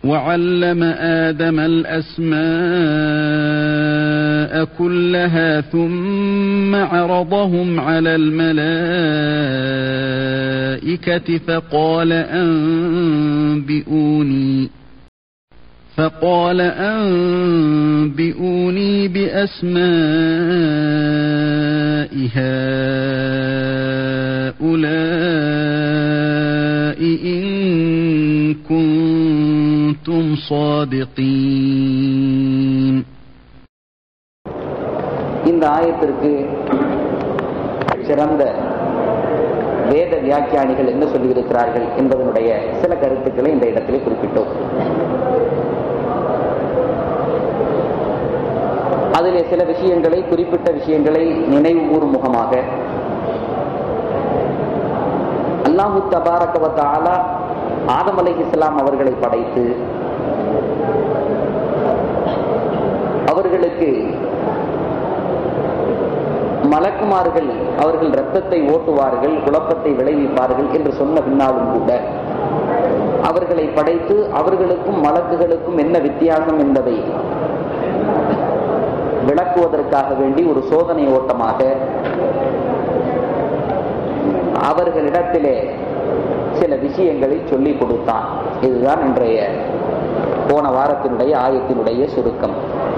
وعلم آدم الأسماء كلها ثم عرضهم على الملائكة فقال أنبئوني بأسماء هؤلاء إن كنتم صادقين. இந்த ஆயத்திற்கு சிறந்த வேத வியாக்கியானிகள் என்ன சொல்லியிருக்கிறார்கள் என்பதனுடைய சில கருத்துக்களை இந்த இடத்திலே குறிப்பிட்டோம். அதிலே சில விஷயங்களை, குறிப்பிட்ட விஷயங்களை நினைவு கூறும் முகமாக அல்லாஹு தபாரக வ தஆலா ஆதம் அலைஹிஸ்ஸலாம் அவர்களை படைத்து அவர்களுக்கு மலக்குமார்கள் அவர்கள் இரத்தத்தை ஓட்டுவார்கள், குழப்பத்தை விளைவிப்பார்கள் என்று சொன்ன பின்னாலும் கூட அவர்களை படைத்து அவர்களுக்கும் மலக்குகளுக்கும் என்ன வித்தியாசம் என்பதை விளக்குவதற்காக வேண்டி ஒரு சோதனை ஓட்டமாக அவர்களிடத்திலே சில விஷயங்களை சொல்லிக் கொடுத்தான். இதுதான் இன்றைய போன வாரத்தினுடைய ஆயத்தினுடைய சுருக்கம்.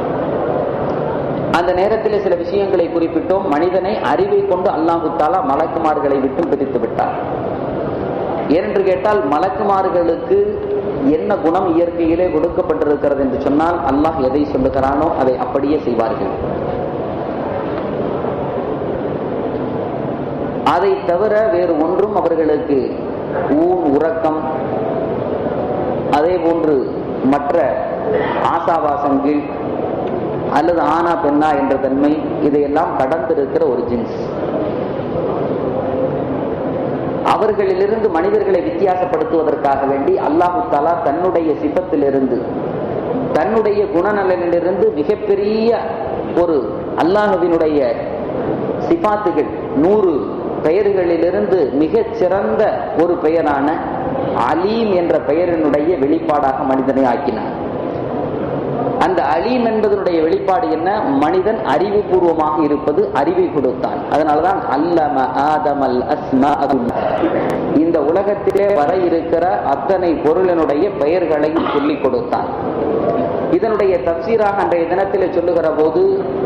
அந்த நேரத்தில் சில விஷயங்களை குறிப்பிட்டோம். மனிதனை அறிவை கொண்டு அல்லாஹ் தஆலா மலக்குமார்களை விட்டு பிரித்து விட்டார். ஏனென்று கேட்டால் மலக்குமார்களுக்கு என்ன குணம் இயற்கையிலே கொடுக்கப்பட்டிருக்கிறது என்று சொன்னால் அல்லாஹ் எதை சொல்லுகிறானோ அதை அப்படியே செய்வார்கள். அதை தவிர வேறு ஒன்றும் அவர்களுக்கு உறக்கம், அதே போன்று மற்ற ஆசாவாசங்கள் அல்லது ஆனா பெண்ணா என்ற தன்மை, இதையெல்லாம் கடந்திருக்கிற ஒரு ஜின்ஸ். அவர்களிலிருந்து மனிதர்களை வித்தியாசப்படுத்துவதற்காக வேண்டி அல்லாஹு தஆலா தன்னுடைய சிபத்திலிருந்து, தன்னுடைய குணநலனிலிருந்து மிகப்பெரிய ஒரு அல்லாஹ்வினுடைய சிபாத்துகள் 100 பெயர்களிலிருந்து மிகச் சிறந்த ஒரு பெயரான அலீம் என்ற பெயரினுடைய வெளிப்பாடாக மனிதனை ஆக்கினார். அந்த அலீம் என்பதனுடைய வெளிப்பாடு என்ன? மனிதன் அறிவுபூர்வமாக இருப்பது, அறிவை கொடுத்தான். அதனாலதான் அல்லம ஆதமல் அஸ்மா, இந்த உலகத்திலே வர இருக்கிற அத்தனை பொருளினுடைய பெயர்களையும் சொல்லிக் கொடுத்தான். இதனுடைய தப்சீராக அன்றைய தினத்திலே சொல்லுகிற போது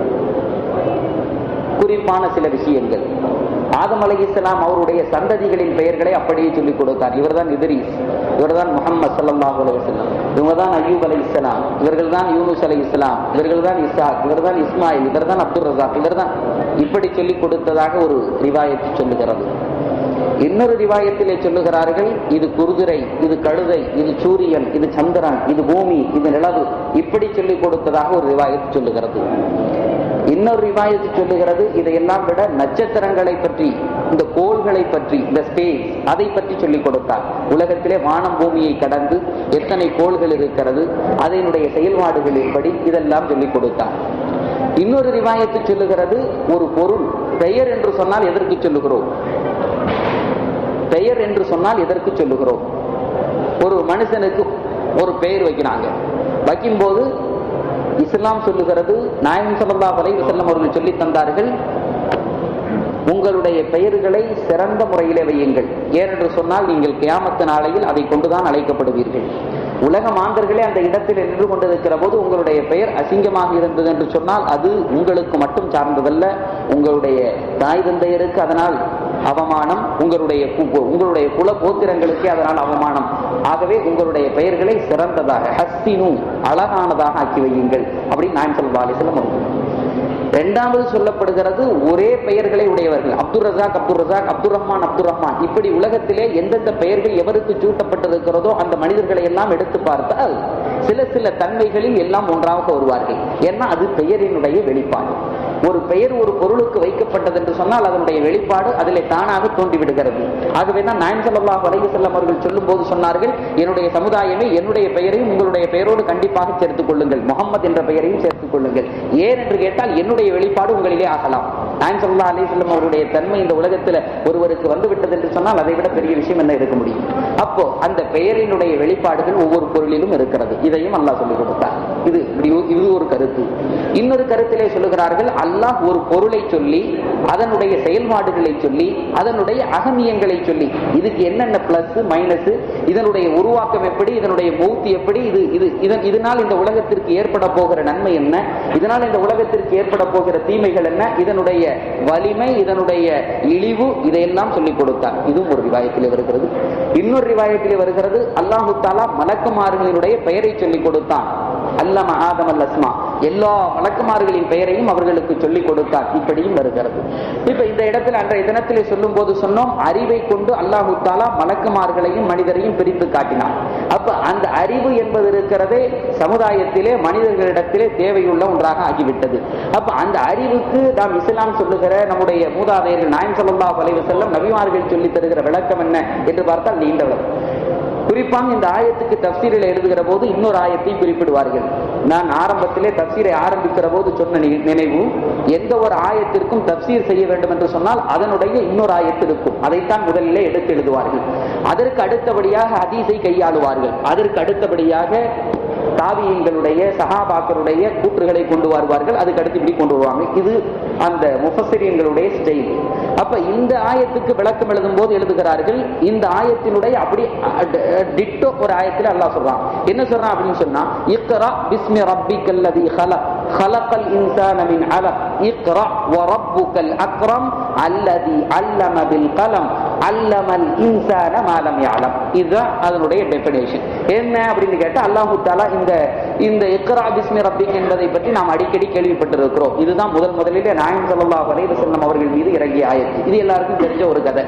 குறிப்பான சில விஷயங்கள், ஆதம் அலைஹிஸ்ஸலாம் அவருடைய சந்ததிகளின் பெயர்களை அப்படியே சொல்லிக் கொடுத்தார். இவர்தான் இத்ரீஸ், இவர்தான் முஹம்மது ஸல்லல்லாஹு அலைஹி வஸல்லம், இவங்கதான் அய்யூப் அலைஹிஸ்ஸலாம், இவர்கள்தான் யூனுஸ் அலைஹிஸ்ஸலாம், இவர்கள்தான் இஸ்ஹாக், இவர்தான் இஸ்மாயில், இவர்தான் அப்துர் ரஸாக், இவர்தான், இப்படி சொல்லிக் கொடுத்ததாக ஒரு ரிவாயத்து சொல்லுகிறது. இன்னொரு ரிவாயத்திலே சொல்லுகிறார்கள், இது குருதிரை, இது கழுதை, இது சூரியன், இது சந்திரன், இது பூமி, இது நிலவு, இப்படி சொல்லிக் கொடுத்ததாக ஒரு ரிவாயத்து சொல்லுகிறது. இன்னொரு ரிவாயத்து சொல்லுகிறது, இதையெல்லாம் விட நட்சத்திரங்களை பற்றி, இந்த கோள்களை பற்றி, இந்த ஸ்பேஸ், அதை பற்றி சொல்லிக் கொடுத்தார். உலகத்திலே வானம் பூமியை கடந்து எத்தனை கோள்கள் இருக்கிறது, அதனுடைய செயல்பாடுகள் எப்படி, இதெல்லாம் சொல்லிக் கொடுத்தார். இன்னொரு ரிவாயத்து சொல்லுகிறது, ஒரு பொருள் பெயர் என்று சொன்னால் எதற்கு சொல்லுகிறோம்? பெயர் என்று சொன்னால் எதற்கு சொல்லுகிறோம்? ஒரு மனுஷனுக்கு ஒரு பெயர் வைக்கிறாங்க. வைக்கும்போது இஸ்லாம் சொல்லுகிறது, நாயகம் ஸல்லல்லாஹு அலைஹி வஸல்லம் அவர்கள் சொல்லி தந்தார்கள், உங்களுடைய பெயர்களை சிறந்த முறையிலே வையுங்கள். ஏனென்று சொன்னால் நீங்கள் கியாமத்து நாளையில் அதை கொண்டுதான் அழைக்கப்படுவீர்கள். உலக மாந்தர்களே அந்த இடத்தில் நின்று கொண்டிருக்கிற போது உங்களுடைய பெயர் அசிங்கமாக இருந்தது என்று சொன்னால் அது உங்களுக்கு மட்டும் சார்ந்ததல்ல, உங்களுடைய தாய் தந்தையருக்கு அதனால் அவமானம், உங்களுடைய குல கோத்திரங்களுக்கு அதனால் அவமானம். ஆகவே உங்களுடைய பெயர்களை சிறந்ததாக, ஹஸ்ஸினு, அழகானதாக ஆக்கி வையுங்கள் அப்படின்னு நாயகம் ஸல்லல்லாஹு அலைஹி வஸல்லம் அவர்கள். இரண்டாவது சொல்லப்படுகிறது, ஒரே பெயர்களை உடையவர்கள், அப்துர் ரஸாக், அப்துர் ரஸாக், அப்துர் ரஹ்மான், அப்துர் ரஹ்மான், இப்படி உலகத்திலே எந்தெந்த பெயர்கள் எவருக்கு சூட்டப்பட்டிருக்கிறதோ அந்த மனிதர்களை எல்லாம் எடுத்து பார்த்தால் சில சில தன்மைகளில் எல்லாம் ஒன்றாக வருவார்கள். ஏன்னா அது பெயரினுடைய வெளிப்பாடு. ஒரு பெயர் ஒரு பொருளுக்கு வைக்கப்பட்டது என்று சொன்னால் அதனுடைய வெளிப்பாடு அதிலே தானாக தோன்றி விடுகிறது. ஆகவேதான் நாயகம் ஸல்லல்லாஹு அலைஹி வஸல்லம் அவர்கள் சொல்லும் போது சொன்னார்கள், என்னுடைய சமுதாயமே என்னுடைய பெயரையும் உங்களுடைய பெயரோடு கண்டிப்பாக சேர்த்துக் கொள்ளுங்கள், முகமது என்ற பெயரையும் சேர்த்துக் கொள்ளுங்கள். ஏன் என்று கேட்டால் என்னுடைய வெளிப்பாடு உங்களிலே ஆகலாம். நாயகம் ஸல்லல்லாஹு அலைஹி வஸல்லம் அவருடைய தன்மை இந்த உலகத்தில் ஒருவருக்கு வந்து விட்டது என்று சொன்னால் அதை விட பெரிய விஷயம் என்ன இருக்க முடியும்? அப்போ அந்த பெயரினுடைய வெளிப்பாடுகள் ஒவ்வொரு பொருளிலும் இருக்கிறது. இதையும் அல்லாஹ் சொல்லிக் கொடுத்தார். இது ஒரு கருத்து. இன்னொரு கருத்திலே சொல்லுகிறார்கள், அல்லாஹ் ஒரு பொருளை சொல்லி அதனுடைய செயல்பாடுகளை சொல்லி அதனுடைய அகமியங்களை சொல்லி இதுக்கு என்னென்ன பிளஸ் மைனஸ், இதனுடைய உருவாக்கம் எப்படி, இதனுடைய மௌத்து எப்படி, இதனால் இந்த உலகத்திற்கு ஏற்பட போகிற நன்மை என்ன, இதனால் இந்த உலகத்திற்கு ஏற்பட போகிற தீமைகள் என்ன, இதனுடைய வலிமை, இதனுடைய இழிவு, இதையெல்லாம் சொல்லிக் கொடுத்தார். இதுவும் ஒரு ரிவாயத்திலே வருகிறது. இன்னொரு ரிவாயத்திலே வருகிறது, அல்லாஹு தஆலா மலக்குமார்களினுடைய பெயரை சொல்லிக் கொடுத்தான். அல்லம ஆதம் அல் அஸ்மா, எல்லா மலக்குமார்களின் பெயரையும் அவர்களுக்கு சொல்லிக் கொடுத்தார். இப்படியும் வருகிறது. இப்ப இந்த இடத்துல அன்றைய தினத்திலே சொல்லும் போது சொன்னோம், அறிவை கொண்டு அல்லாஹு தஆலா மலக்குமார்களையும் மனிதரையும் பிரித்து காட்டினார். அப்ப அந்த அறிவு என்பது இருக்கிறதே சமுதாயத்திலே மனிதர்களிடத்திலே தேவையுள்ள ஒன்றாக ஆகிவிட்டது. அப்ப அந்த அறிவுக்கு நாம் இஸ்லாம் சொல்லுகிற நம்முடைய மூதாதையர்கள் நாயகம் ஸல்லல்லாஹு அலைஹி வஸல்லம் நபிமார்கள் சொல்லி தருகிற விளக்கம் என்ன என்று பார்த்தால் நீண்ட விளக்கம். குறிப்பாக இந்த ஆயத்துக்கு தப்சீரில் எழுதுகிற போது இன்னொரு ஆயத்தை குறிப்பிடுவார்கள். நான் ஆரம்பத்திலே தப்சீரை ஆரம்பிக்கிற போது சொன்ன நினைவு, எந்த ஒரு ஆயத்திற்கும் தப்சீர் செய்ய வேண்டும் என்று சொன்னால் அதனுடைய இன்னொரு ஆயத்து இருக்கும். அதைத்தான் முதலிலே எடுத்து எழுதுவார்கள். அதற்கு அடுத்தபடியாக ஹதீஸை கையாளுவார்கள். அதற்கு அடுத்தபடியாக தாபியீன்களுடைய சஹாபாக்களுடைய கூற்றுகளை கொண்டு வருவார்கள். அதுக்கு அடுத்து இப்படி கொண்டு வருவாங்க. இது அந்த முஃபஸ்ஸிரீன்களுடைய ஸ்டைல். அப்ப இந்த ஆயத்துக்கு விளக்கம் எழுதும் போது எழுதுகிறார்கள், இந்த ஆயத்தினுடைய அப்படி டிட்டோ ஒரு ஆயத்தில் அல்லாஹ் சொல்றான். என்ன சொல்றான் அப்படின்னு சொன்னா, இக்ரா பிஸ்மி ரப்பிக்கல்லதி ஹலக் ஹலக்கல் இன்சான மின் அலக் இக்ரா வ ரப்புக்கல் அக்ரம் அல்லதி அல்லம பில் கலம் அல்லமல் இன்சான மா லம் யஅலம். இதுதான் அதனுடைய டெஃபினேஷன். என்ன அப்படின்னு கேட்டா, அல்லாஹ் தஆலா இந்த இக்ரா பிஸ்மி ரப்பிக் என்பதை பற்றி நாம் அடிக்கடி கேள்விப்பட்டிருக்கிறோம். இதுதான் முதலிலே நாயகம் ஸல்லல்லாஹு அலைஹி வஸல்லம் அவர்கள் மீது இறங்கிய ஆயத்து. இது எல்லாருக்கும் தெரிஞ்ச ஒரு கதை.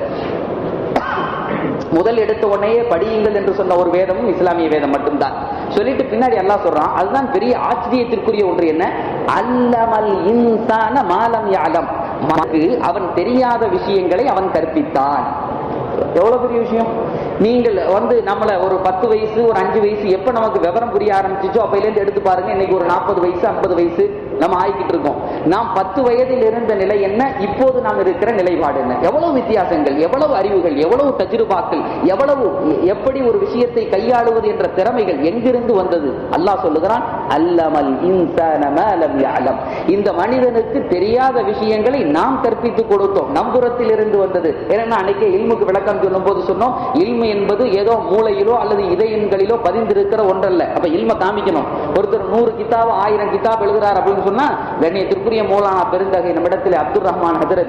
முதல் எடுத்த உடனே படியுங்கள் என்று சொன்ன ஒரு வேதமும் இஸ்லாமிய வேதம் மட்டும்தான். சொல்லிட்டு பின்னாடி அல்லாஹ் சொல்றான், அதுதான் பெரிய ஆச்சரியத்திற்குரிய ஒன்று. என்ன? அல்லமல் இன்சான மா லம் யஅலம், அவன் தெரியாத விஷயங்களை அவன் கற்பித்தான். எவ்வளவு பெரிய விஷயம். நீங்கள் நம்மள ஒரு 10 வயசு ஒரு 5 வயசு எப்ப நமக்கு விவரம் புரிய ஆரம்பிச்சிச்சோ அப்பையிலேருந்து எடுத்து பாருங்க. இன்னைக்கு ஒரு 40 வயசு 50 வயசு நம்ம ஆகிக்கிட்டு இருக்கோம். நாம் 10 வயதில் இருந்த நிலை என்ன, இப்போது நாம் இருக்கிற நிலைப்பாடு என்ன, எவ்வளவு வித்தியாசங்கள், எவ்வளவு அறிவுகள், எவ்வளவு தஜ்ருபாக்கள், எப்படி ஒரு விஷயத்தை கையாளுவது என்ற திறமைகள் எங்கிருந்து வந்தது? அல்லாஹ் சொல்லுகிறான், அல்லமல் இன்சான மா லம் யஅலம். இந்த மனிதனுக்கு தெரியாத விஷயங்களை நாம் கற்பித்துக் கொடுத்தோம், நம்புறத்தில் இருந்து வந்தது. ஏன்னா அன்னைக்கு இல்முக்கு விளக்கம் சொல்லும் போது சொன்னோம், இல்மு என்பது ஏதோ மூளையிலோ அல்லது இதயங்களிலோ பதிந்திருக்கிற ஒன்றல்ல. அப்ப இல்ம காமிக்கணும். ஒருத்தர் 100 கிதாப் 1000 கிதாப் எழுதுறார் அப்படின்னு சொன்னா, கண்ணியத்திற்குரிய மௌலானா பெருந்தகை நம்மிடத்தில் அப்துல் ரஹ்மான் ஹஜரத்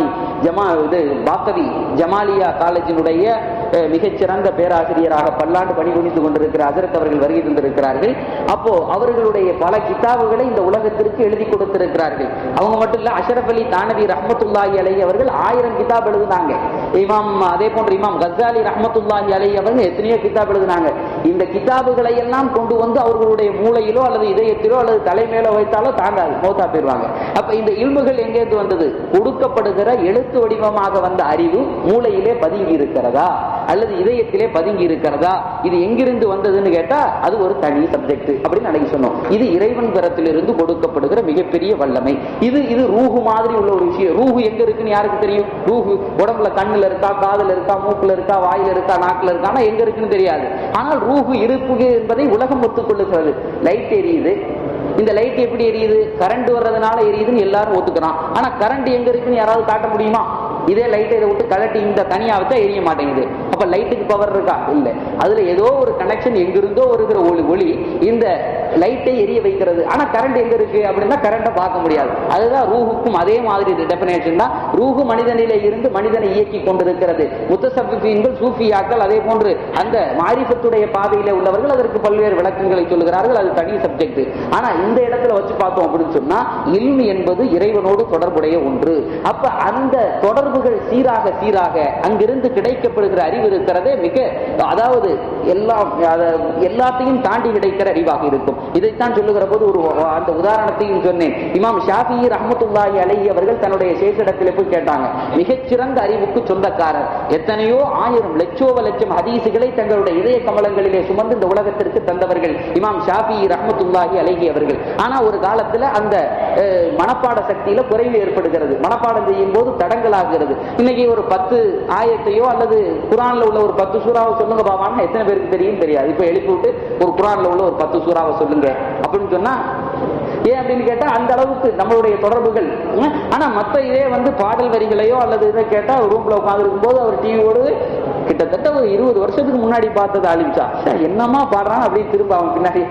பாக்கவி ஜமாலியா காலேஜினுடைய மிகச்சிறந்த பேராசிரியராக பல்லாண்டு பணிபுரிந்து கொண்டிருக்கிற ஹஜரத் அவர்கள் வருகை தந்திருக்கிறார்கள். அப்போ அவர்களுடைய பல கிதாபுகளை இந்த உலகத்திற்கு எழுதி கொடுத்திருக்கிறார்கள். அவங்க மட்டும் இல்ல, அஷ்ரஃப் அலி தானவி ரஹ்மத்துல்லாஹி அலைஹி அவர்கள் 1000 கிதாப் எழுதினாங்க. அதே போன்று இமாம் கஸ்ஸாலி ரஹ்மத்துல்லாஹி அலைஹி அவர்கள் எத்தனையோ கிதாப் எழுதினாங்க. இந்த கிதாபுகளை எல்லாம் கொண்டு வந்து அவர்களுடைய மூளையிலோ அல்லது இதயத்திலோ அல்லது தலைமையிலோ வைத்தாலோ தாண்டாது, மௌத்தா போயிருவாங்க. அப்ப இந்த இல்முகள் எங்கேருந்து வந்தது? கொடுக்கப்படுகிற எழுத்து வடிவமாக வந்த அறிவு மூளையிலே பதுங்கி இருக்கிறதா அல்லது இதயத்திலே பதுங்கி இருக்கிறதா? இது எங்கிருந்து வந்ததுன்னு கேட்டா அது ஒரு தனி சப்ஜெக்ட் அப்படின்னு அன்னைக்கு சொன்னோம். இது இறைவன் தரத்திலிருந்து கொடுக்கப்படுகிற மிகப்பெரிய வல்லமை. இது ரூஹு மாதிரி உள்ள ஒரு விஷயம். ரூஹு எங்க இருக்குன்னு யாருக்கு தெரியும்? ரூஹு உடம்புல கண்ணுல இருக்கா, காதுல இருக்கா, மூக்குல இருக்கா, வாயில இருக்கா, நாக்குல இருக்கா, ஆனா எங்க இருக்குன்னு தெரியாது. ஆனால் ரூஹு இருப்பு என்பதை உலகம் ஒத்துக்கொள்ளுகிறது. லைட் எரியுது, இந்த லைட் எப்படி எரியுது? கரண்ட் வர்றதுனால எரியுதுன்னு எல்லாரும் ஒத்துக்கிறான். ஆனா கரண்ட் எங்க இருக்குன்னு யாராவது காட்ட முடியுமா? இதே லைட்டை இதை விட்டு கலட்டி இந்த தனியா வச்சா எரிய மாட்டேங்குது. அப்ப லைட்டுக்கு பவர் இருக்கா? இல்ல. அதுல ஏதோ ஒரு கனெக்ஷன் எங்கிருந்தோ வருகிற ஒளி இந்த லைட்டை எரிய வைக்கிறது. ஆனா கரண்ட் எங்க இருக்கு அப்படின்னா கரண்ட பார்க்க முடியாது. அதுதான் ரூஹுக்கும் அதே மாதிரி டெபினேஷன் தான். ரூஹு மனிதனிலே இருந்து மனிதனை இயக்கி கொண்டிருக்கிறது. முத்தசஃபிஃபீன்கள், சூஃபியாக்கள், அதே போன்று அந்த மாரிஃபத்துடைய பாதையிலே உள்ளவர்கள் அதற்கு பல்வேறு விளக்கங்களை சொல்லுகிறார்கள். அது தனி சப்ஜெக்ட். ஆனா இந்த இடத்துல வச்சு பார்த்தோம் அப்படின்னு சொன்னா, இல்மு என்பது இறைவனோடு தொடர்புடைய ஒன்று. அப்ப அந்த தொடர்பு தொடர்புகள் சீராக சீராக அங்கிருந்து கிடைக்கப்படுகிற அறிவு இருக்கிறதே மிக, அதாவது எல்லாத்தையும் தாண்டி கிடைக்கிற அறிவாக இருக்கும். இதைத்தான் சொல்லுகிற போது ஒரு அந்த உதாரணத்தையும் சொன்னேன். இமாம் ஷாஃபிஈ ரஹ்மத்துல்லாஹி அலைஹி அவர்கள் தன்னுடைய ஷேக்கிடத்தில் போய் கேட்டாங்க. மிகச்சிறந்த அறிவுக்கு சொந்தக்காரர், எத்தனையோ ஆயிரம் லட்சம் ஹதீசுகளை தங்களுடைய இதய கமலங்களிலே சுமந்து இந்த உலகத்திற்கு தந்தவர்கள் இமாம் ஷாஃபிஈ ரஹ்மத்துல்லாஹி அலைஹி அவர்கள். ஆனா ஒரு காலத்துல அந்த மனப்பாட சக்தியில குறைவு ஏற்படுகிறது. மனப்பாடம் செய்யும் போது தடங்களாகிறது. இன்னைக்கு ஒரு 10 ஆயத்தையோ அல்லது குர்ஆன்ல உள்ள ஒரு 10 சூறாவை சொல்லுங்க பாவான்னு எத்தனை பேருக்கு தெரியும் தெரியாது. இப்ப எழுப்பி விட்டு ஒரு குர்ஆன்ல உள்ள ஒரு 10 சூறாவை சொல்லுங்க அப்படின்னு சொன்னா, ஏன் அப்படின்னு கேட்டா அந்த அளவுக்கு நம்மளுடைய தொடர்புகள். ஆனா மத்த இதே பாடல் வரிகளையோ அல்லது இதை கேட்டா ரூம்ல உட்கார்ந்து இருக்கும் போது அவர் டிவியோடு கிட்டத்தட்ட ஒரு 20 வருஷத்துக்கு முன்னாடி பார்த்தது ஆலிம்சா என்னமா பாடுறான் அப்படி திரும்ப அவன் பின்னாடி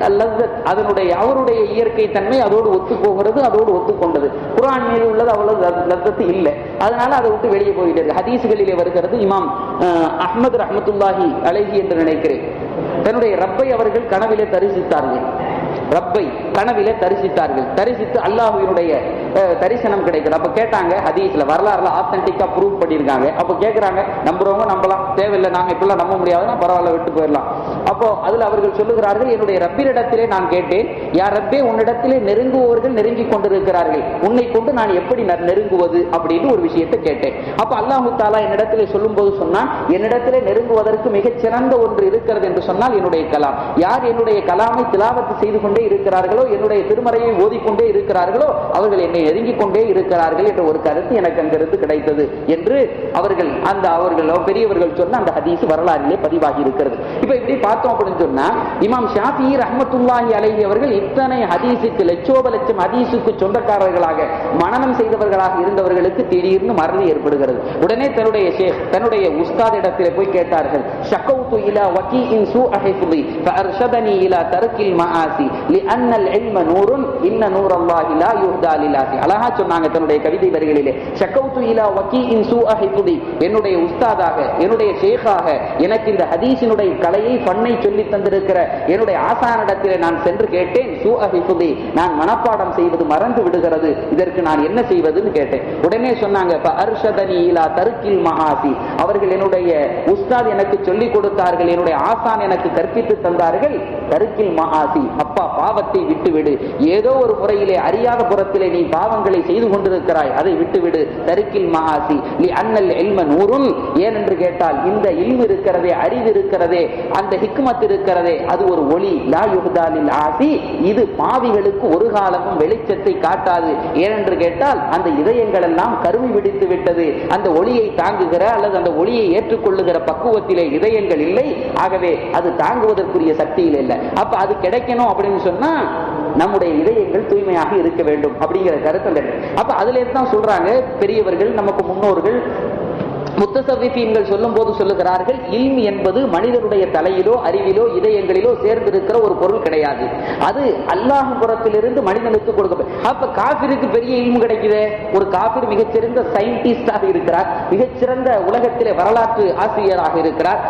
அதனுடைய அவருடைய இயற்கை தன்மை அதோடு ஒத்து போகிறது, அதோடு ஒத்துக்கொண்டது. குர்ஆன் மீது உள்ளது அவ்வளவு லத்தத்து இல்லை. அதனால அதை விட்டு வெளியே போயிட்டாரு. ஹதீசுகளிலே வருகிறது, இமாம் அஹ்மத் ரஹ்மத்துல்லாஹி அலைஹி என்று நினைக்கிறேன், தன்னுடைய ரப்பை அவர்கள் கனவிலே தரிசித்தார்கள். ரப்பை கனவிலே தரிசித்து அல்லாஹ்வினுடைய தரிசனம் கிடைக்கிறது. அப்ப கேட்டாங்க, ஹதீஸ்ல வரலாறுல ஆத்தென்டிக்கா ப்ரூவ் பண்ணிருக்காங்க. அப்ப கேட்கிறாங்க, நம்புறவங்க நம்பலாம், தேவையில்லை, நாங்க இப்பெல்லாம் நம்ப முடியாதுன்னா பரவாயில்ல விட்டு போயிடலாம். அப்போ அதுல அவர்கள் சொல்லுகிறார்கள், என்னுடைய ரப்பினிடத்திலே நான் கேட்டேன், யார் ரப்பே உன்னிடத்திலே நெருங்குவவர்கள் நெருங்கி கொண்டிருக்கிறார்கள், உன்னை கொண்டு நான் எப்படி நெருங்குவது அப்படின்னு ஒரு விஷயத்தை கேட்டேன். அப்ப அல்லாஹு தாலா என்னிடத்திலே சொல்லும் போது சொன்னான், என்னிடத்திலே நெருங்குவதற்கு மிகச் சிறந்த ஒன்று இருக்கிறது என்று சொன்னால் என்னுடைய கலாம். யார் என்னுடைய கலாமை திலாவத்து செய்து கொண்டே இருக்கிறார்களோ, என்னுடைய திருமறையை ஓதிக்கொண்டே இருக்கிறார்களோ, அவர்கள் என்னை நெருங்கிக் கொண்டே இருக்கிறார்கள் என்ற ஒரு கருத்து எனக்கு அங்கிருந்து கிடைத்தது என்று அவர்கள் பெரியவர்கள் சொன்ன அந்த ஹதீஸ் வரலாறிலே பதிவாகி இருக்கிறது. இப்ப இப்படி பார்த்தோம் அப்படின்னு சொன்னா, இமாம் ஷாஃபிஈ ரஹ்மத்துல்லாஹி அலைஹி அவர்கள் இத்தனை ஹதீஸுக்கு லட்சம் ஹதீஸுக்கு சொந்தக்காரர்களாக மனனம் செய்தவர்களாக இருந்தவர்களுக்கு திடீர்னு மறதி ஏற்படுகிறது. உடனே தன்னுடைய உஸ்தாத் இடத்திலே போய் கேட்டார்கள். ஷகௌது இலா வகீஇன் சூஅ ஹிஃப்தி ஃபஅர்ஷதனி இலா தர்கில் மஆசி லிஅன்னல் இல்ம நூருன் இன்ன நூரல்லாஹி லா யுஹ்தா லில்லாஹி. அழகா சொன்னாங்க தன்னுடைய கவிதை வரிகளிலே, ஷகௌது இலா வகீஇன் சூஅ ஹிஃப்தி, என்னுடைய உஸ்தாதாக என்னுடைய ஷேகாக எனக்கு இந்த ஹதீஸினுடைய கலையை பண்ணை சொல்லி தந்திருக்கிற என்னுடைய ஆசானிடத்திலே நான் சென்று கேட்டேன். சூஅ ஹிஃப்தி, நான் மனப்பாடம் செய்வது மறந்து விடுகிறது, இதற்கு நான் என்ன செய்வதுன்னு கேட்டேன். உடனே சொன்னாங்க, ஃபஅர்ஷதனி இலா தர்கில் மஆசி, அவர்கள் என்னுடைய உஸ்தாத் எனக்கு சொல்லிக் கொடுத்தார்கள், என்னுடைய ஆசான் எனக்கு கற்பித்து தந்தார்கள். தர்கில் மஆசி, அப்பா பாவத்தை விட்டுவிடு, ஏதோ ஒரு முறையிலே அறியாத புறத்திலே நீ பாவங்களை செய்து கொண்டிருக்கிறாய், அதை விட்டுவிடு. தர்கில் மஆசி லிஅன்னல் இல்ம நூருன், ஏனென்று கேட்டால் இந்த இல்மு இருக்கிறதே, அறிவு இருக்கிறதே, அந்த ஹிக்மத் இருக்கிறதே, அது ஒரு ஒளி. லா யுஹ்தா லில் ஆசி, இது பாவிகளுக்கு ஒரு காலமும் வெளிச்சத்தை காட்டாது. ஏனென்று கேட்டால் அந்த இதயங்கள் எல்லாம் கருவி பிடித்து விட்டது, அந்த ஒளியை தாங்குகிற அல்லது அந்த ஒளியை ஏற்றுக்கொள்ளுகிற பக்குவத்திலே இதயங்கள் இல்லை. ஆகவே அது தாங்குவதற்குரிய சக்தியில் இல்லை. அப்ப அது கிடைக்கணும் அப்படின்னு சொன்னா நம்முடைய இதயங்கள் தூய்மையாக இருக்க வேண்டும் அப்படிங்கிற கருத்து. அப்ப அதுல தான் சொல்றாங்க பெரியவர்கள், நமக்கு முன்னோர்கள் முத்தசவ்விஃபீன்கள் சொல்லும் போது சொல்லுகிறார்கள், இல்மு என்பது மனிதனுடைய தலையிலோ அறிவிலோ இதயங்களிலோ சேர்ந்திருக்கிற ஒரு பொருள் கிடையாது, அது அல்லாஹ் புறத்திலிருந்து மனிதனுக்கு கொடுக்கப்படும். அப்ப காபிருக்கு பெரிய இல்மு கிடைக்குது. ஒரு காபிர் மிகச்சிறந்த சயின்டிஸ்டாக இருக்கிறார், மிகச்சிறந்த உலகத்திலே வரலாற்று ஆசிரியராக இருக்கிறார்,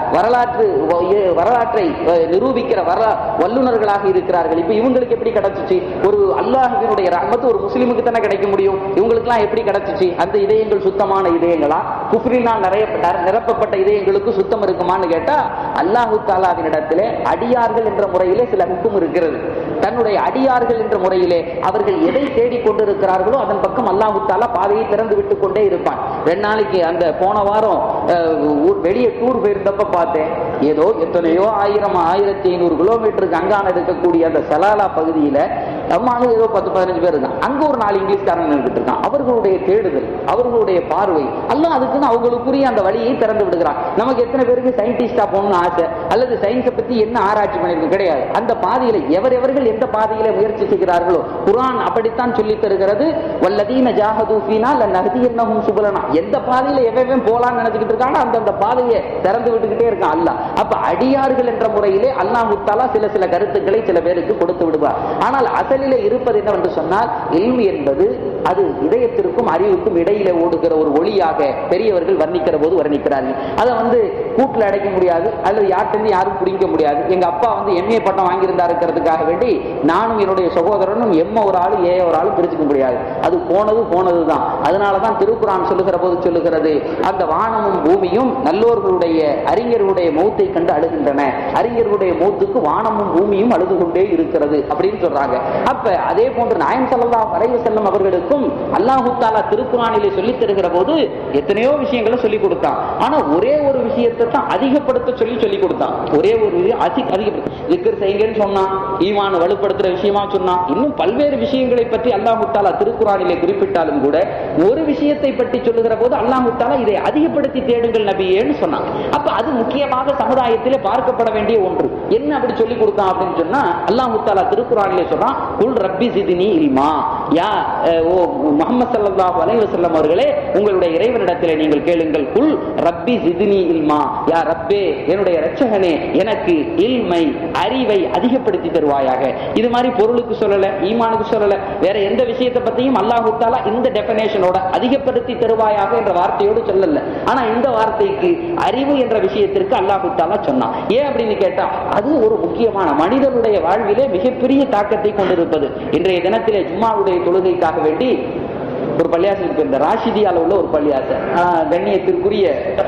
வரலாற்றை நிரூபிக்கிற வல்லுநர்களாக இருக்கிறார்கள். இப்ப இவங்களுக்கு எப்படி கிடைச்சிச்சு? ஒரு அல்லாஹ்வினுடைய ரஹ்மத் ஒரு முஸ்லிமுக்கு தானே கிடைக்க முடியும், இவங்களுக்கு எல்லாம் எப்படி கிடைச்சிச்சு? அந்த இதயங்கள் சுத்தமான இதயங்களா? குஃப்ரினால் நிரப்பப்பட்ட இதயங்களுக்கு சுத்தம் இருக்குமான்னு கேட்டா, அல்லாஹு தாலாவினிடத்திலே அடியார்கள் என்ற முறையிலே சில ஹுக்கும் இருக்கிறது. தன்னுடைய அடியார்கள் என்ற முறையிலே அவர்கள் எதை தேடிக் கொண்டிருக்கிறார்களோ அதன் பக்கம் அல்லாஹு தாலா பாதையை திறந்து விட்டுக் கொண்டே இருப்பான். 2 நாளைக்கு அந்த போன வாரம் வெளியே டூர் போயிருந்தப்ப பார்த்தேன், ஏதோ எத்தனையோ 1500 கிலோமீட்டருக்கு அங்கான இருக்கக்கூடிய அந்த சலாலா பகுதியில நம்மளும் ஏதோ 10-15 பேர் இருக்கான். அங்க ஒரு 4 இங்கிலீஷ்காரங்க நின்றுட்டு இருக்கான். அவர்களுடைய தேடுதல், அவர்களுடைய பார்வை, அல்லாஹ் அதுக்குன்னு அவங்களுக்குரிய அந்த வழியை திறந்து விடுகிறான். நமக்கு எத்தனை பேருக்கு சயின்டிஸ்டா போகணும்னு ஆசை, அல்லது சயின்ஸை பத்தி என்ன ஆராய்ச்சி பண்ணிருக்கு கிடையாது. அந்த பாதையில எவர்கள் எந்த பாதையில முயற்சி செய்கிறார்களோ, குர்ஆன் அப்படித்தான் சொல்லி தருகிறது. வல்லதீன ஜாஹது ஃபீனா லநஹ்தியன்னஹும் சுபலனா, எந்த பாதையில எவன் போலான்னு நினைச்சிட்டு இருக்கானோ அந்த பாதையை திறந்து விட்டுக்கிட்டே இருக்கான் அல்லாஹ். அப்ப அடியார்கள் என்ற முறையிலே அல்லாஹ் தஆலா சில கருத்துக்களை சில பேருக்கு கொடுத்து விடுவார். ஆனால் அசலிலே இருப்பது என்னவென்று சொன்னால், இல்மு என்பது அது இதயத்திற்கும் அறிவுக்கும் இடையிலே ஓடுகிற ஒரு ஒளியாக பெரியவர்கள் வர்ணிக்கிற போது வர்ணிக்கிறார்கள். அதை கூட்டில் அடைக்க முடியாது, அல்லது யார்கிட்ட யாரும் பிடிக்க முடியாது. எங்க அப்பா MA பட்டம் வாங்கியிருந்தாருக்கிறதுக்காக வேண்டி நானும் என்னுடைய சகோதரனும் ஒரு ஆளு ஒரு ஆளு பிரிச்சுக்க முடியாது. அது போனதுதான். அதனாலதான் திருக்குரான் சொல்லுகிற போது சொல்லுகிறது, அந்த வானமும் பூமியும் நல்லோர்களுடைய அறிஞர்களுடைய மௌத்தை கண்டு அழுகின்றன, அறிஞர்களுடைய மௌத்துக்கு வானமும் பூமியும் அழுது கொண்டே இருக்கிறது அப்படின்னு சொல்றாங்க. அப்ப அதே போன்று நாயகம் ஸல்லல்லாஹு அலைஹி வஸல்லம் அவர்களுக்கும் அல்லாஹ் தஆலா திருக்குரானிலே சொல்லித் தருகிற போது எத்தனையோ விஷயங்களை சொல்லிக் கொடுத்தான். ஆனா ஒரே ஒரு விஷயத்தை தான் அதிகப்படுத்த சொல்லிக் கொடுத்தான். ஒரே ஒரு அதிகப்படுத்த திக்ர் செய்யுங்கன்னு சொன்னான், ஈமான் வலுப்படுத்துற விஷயமா சொன்னான். இன்னும் பல்வேறு விஷயங்களை பற்றி அல்லாஹ் தஆலா திருக்குரானிலே குறிப்பிட்டாலும் கூட ஒரு விஷயத்தை பற்றி சொல்லுகிற போது அல்லாஹ் தஆலா இதை அதிகப்படுத்தி தேடுங்கள் நபியேன்னு சொன்னான். அப்ப அது முக்கியமாக சமுதாயத்திலே பார்க்கப்பட வேண்டிய ஒன்று. என்ன அப்படி சொல்லிக் கொடுத்தான் அப்படின்னு சொன்னா, அல்லாஹ் தஆலா திருக்குரானிலே சொல்றான், குல் ரப்பி ஜித்னி இல்மா, யா ஓ முஹம்மது ஸல்லல்லாஹு அலைஹி வஸல்லம் அவர்களே, உங்களுடைய இறைவனிடத்திலே நீங்கள் கேளுங்கள், குல் ரப்பி ஜித்னி இல்மா, யா ரப்பே என்னுடைய இரட்சகனே எனக்கு இல்மை அறிவை அதிகப்படுத்தி தருவாயாக. இது மாதிரி பொருளுக்கு சொல்லல, ஈமானுக்கு சொல்லல, வேற எந்த விஷயத்தை பத்தியும் அல்லாஹ் தஆலா இந்த டெஃபினேஷனோட அதிகப்படுத்தி தருவாயாக என்ற வார்த்தையோடு சொல்லல. ஆனா இந்த வார்த்தைக்கு அறிவு என்ற விஷயத்திற்கு அல்லாஹ் தஆலா சொன்னான். ஏன் அப்படின்னு கேட்டா, அது ஒரு முக்கியமான மனிதனுடைய வாழ்விலே மிகப்பெரிய தாக்கத்தை கொண்டிருப்பது. இன்றைய தினத்திலே ஜும்மாவுடைய தொழுகைக்காக வேண்டி ஒரு பள்ளியாசலுக்கு இந்த ராஷிதியால உள்ள ஒரு பள்ளியாசல், கண்ணியத்திற்குரிய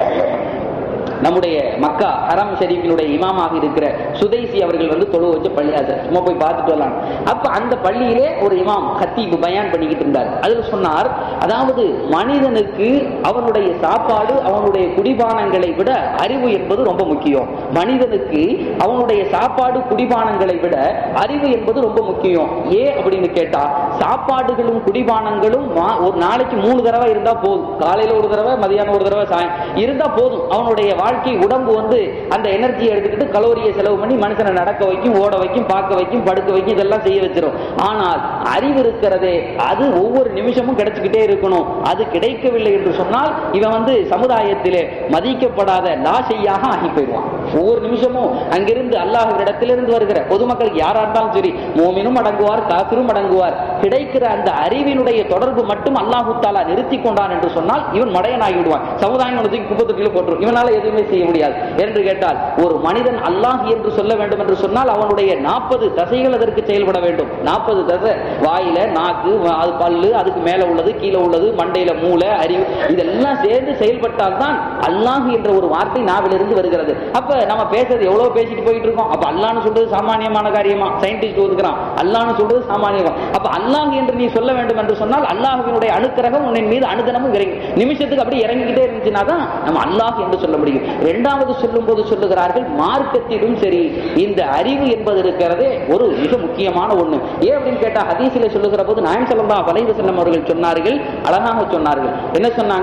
நம்முடைய மக்கா ஹரம் ஷரீஃபினுடைய இமாமாக இருக்கிற சுதைசி அவர்கள் தொழுவ வச்ச பள்ளியாசல், சும்மா போய் பார்த்துட்டு வரலாம். அப்ப அந்த பள்ளியிலே ஒரு இமாம் கத்தீப் பயான் பண்ணிக்கிட்டு இருந்தார். அதுல சொன்னார், அதாவது மனிதனுக்கு அவனுடைய சாப்பாடு அவனுடைய குடிபானங்களை விட அறிவு என்பது ரொம்ப முக்கியம். மனிதனுக்கு அவனுடைய சாப்பாடு குடிபானங்களை விட அறிவு என்பது ரொம்ப முக்கியம். ஏன் அப்படின்னு கேட்டா, சாப்பாடுகளும் குடிபானங்களும் ஒரு நாளைக்கு 3 தடவை இருந்தா போதும். காலையில ஒரு தடவை, மதியானம் ஒரு தடவை, இருந்தா போதும். அவனுடைய வாழ்க்கை உடம்பு அந்த எனர்ஜியை எடுத்துக்கிட்டு கலோரியை செலவு பண்ணி மனுஷனை நடக்க வைக்கும், ஓட வைக்கும், பார்க்க வைக்கும், படுக்க வைக்கும், இதெல்லாம் செய்ய வச்சிரும். ஆனால் அறிவு இருக்கிறதே, அது ஒவ்வொரு நிமிஷமும் கிடைச்சுக்கிட்டே இருக்கணும். அது கிடைக்கவில்லை என்று சொன்னால் இவன் சமுதாயத்திலே மதிக்கப்படாத லாஷையாக ஆகி போயிடுவான். ஒவ்வொரு நிமிஷமும் அங்கிருந்து அல்லாஹ்விடத்திலிருந்து வருகிற பொதுமக்களுக்கு யாரா இருந்தாலும் சரி, மோமினும் அடங்குவார், காஃபிரும் அடங்குவார், கிடைக்கிற அந்த அறிவினுடைய தொடர்பு மட்டும் அல்லாஹ் தஆலா நிறுத்தி கொண்டான் என்று சொன்னால் இவன் மடையனாகி விடுவான். சமுதாயம் குப்பத்துக்குள்ள போட்டுரும். இவனால எதுவுமே செய்ய முடியாது. என்று கேட்டால், ஒரு மனிதன் அல்லாஹ் என்று சொல்ல வேண்டும் என்று சொன்னால் அவனுடைய 40 தசைகள் அதற்கு செயல்பட வேண்டும். 40 தசை, வாயில நாக்கு, அது பல்லு, அதுக்கு மேல உள்ளது, கீழே உள்ளது, மண்டையில மூளை, அறிவு, இதெல்லாம் சேர்ந்து செயல்பட்டால் தான் அல்லாஹ் என்ற ஒரு வார்த்தை நாவிலிருந்து வருகிறது. அப்ப நம்ம பேசுறது எவ்வளவு பேசிட்டு போயிட்டு இருக்கோம். அப்ப அல்லாஹ்னு சொல்றது சாமானியமான காரியமா? சயின்டிஸ்ட் ஒதுக்குறான், அல்லாஹ்னு சொல்றது சாமானியமா? அப்ப அல்லாஹ் என்று நீ சொல்ல வேண்டும் என்று சொன்னால் அல்லாஹ்வினுடைய அனுக்கிரகம் உன்னின் மீது அனுதினமும் இறங்கி நிமிஷத்துக்கு அப்படி இறங்கிக்கிட்டே இருந்துச்சுன்னா தான் நம்ம அல்லாஹ் என்று சொல்ல முடியும். இரண்டாவது சொல்லும் போது சொல்லுகிறார்கள், மார்க்கத்திலும் சரி இந்த அறிவு என்பது இருக்கிறதே ஒரு மிக முக்கியமான ஒண்ணு. ஏன் அப்படின்னு கேட்டா, ஹதீஸிலே சொல்லுகிற போது நாயகம் ஸல்லல்லாஹு அலைஹி வஸல்லம் அவர்கள் சொன்னார்கள், அழகாக சொன்னார்கள். என்ன சொன்னாங்க?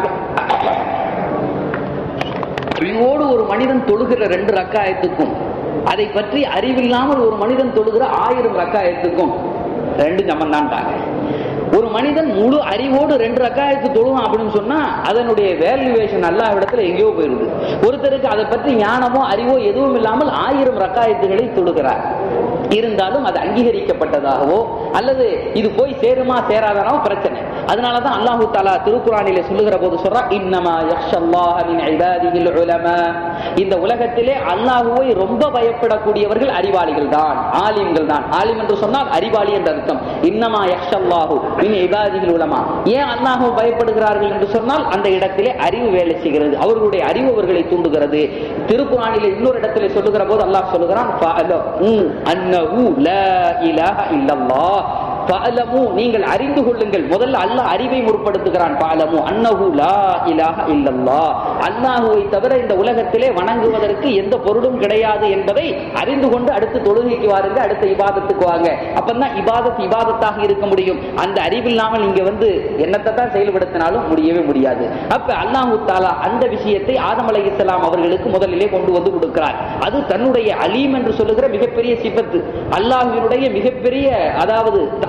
அறிவோடு ஒரு மனிதன் தொழுகிற 2 ரக்காயத்துக்கும் அதை பற்றி அறிவில்லாமல் ஒரு மனிதன் தொழுகிற 1000 ரக்காயத்துக்கும் 2 சமந்தான்ட்டாங்க. ஒரு மனிதன் முழு அறிவோடு 2 ரக்காயத்து தொழுவான் அப்படின்னு சொன்னா அதனுடைய வேல்யூவேஷன் அல்லாஹ் இடத்துல எங்கேயோ போயிருது. ஒருத்தருக்கு அதை பற்றி ஞானமோ அறிவோ எதுவும் இல்லாமல் 1000 ரக்காயத்துகளை தொழுகிறார். இருந்தாலும் அது அங்கீகரிக்கப்பட்டதாகவோ அல்லது இது போய் சேருமா சேராதானோ பிரச்சனை. அதனாலதான் அல்லாஹ் தஆலா திருக்குர்ஆனிலே சொல்லுகிற போது சொல்றா, இன்னமா யக்ஷல்லாஹ மின் இபாதிஹில் உலமா, இந்த உலகத்திலே அல்லாஹ்வை ரொம்ப பயப்படக்கூடியவர்கள் அறிவாளிகள் தான், ஆலிம்கள் தான். ஆலிம் என்று சொன்னால் அறிவாளி என்ற அர்த்தம். இன்னமா யக்ஷல்லாஹு மின் இபாதிஹில் உலமா. ஏன் அல்லாஹ்வை பயப்படுகிறார்கள் என்று சொன்னால் அந்த இடத்திலே அறிவு வேலை செய்கிறது, அவர்களுடைய அறிவு அவர்களை தூண்டுகிறது. திருக்குர்ஆனிலே இன்னொரு இடத்திலே சொல்லுகிற போது அல்லாஹ் சொல்லுகிறான், அன்னஹு லா இலாஹ இல்லல்லாஹ், ஃபஅலமு, நீங்கள் அறிந்து கொள்ளுங்கள். முதல்ல அல்லாஹ் அறிவை முற்படுத்துகிறான். ஃபஅலமு அன்னஹு லா இலாஹ இல்லல்லாஹ், அல்லாஹ்வை தவிர இந்த உலகத்திலே வணங்குவதற்கு எந்த பொருளும் கிடையாது என்பதை அறிந்து கொண்டு அடுத்து தொழுகைக்கு வாருங்க, அடுத்த இபாதத்துக்கு வாங்க. அப்பதான் இபாதத் இபாதத்தாக இருக்க முடியும். அந்த அறிவில்லாமல் இங்க என்னத்தை தான் செயல்படுத்தினாலும் முடியவே முடியாது. அப்ப அல்லாஹ் தஆலா அந்த விஷயத்தை ஆதம் அலைஹிஸ்ஸலாம் அவர்களுக்கு முதலிலே கொண்டு வந்து கொடுக்கிறார். அது தன்னுடைய அலீம் என்று சொல்லுகிற மிகப்பெரிய சிபத்து, அல்லாஹ்வினுடைய மிகப்பெரிய, அதாவது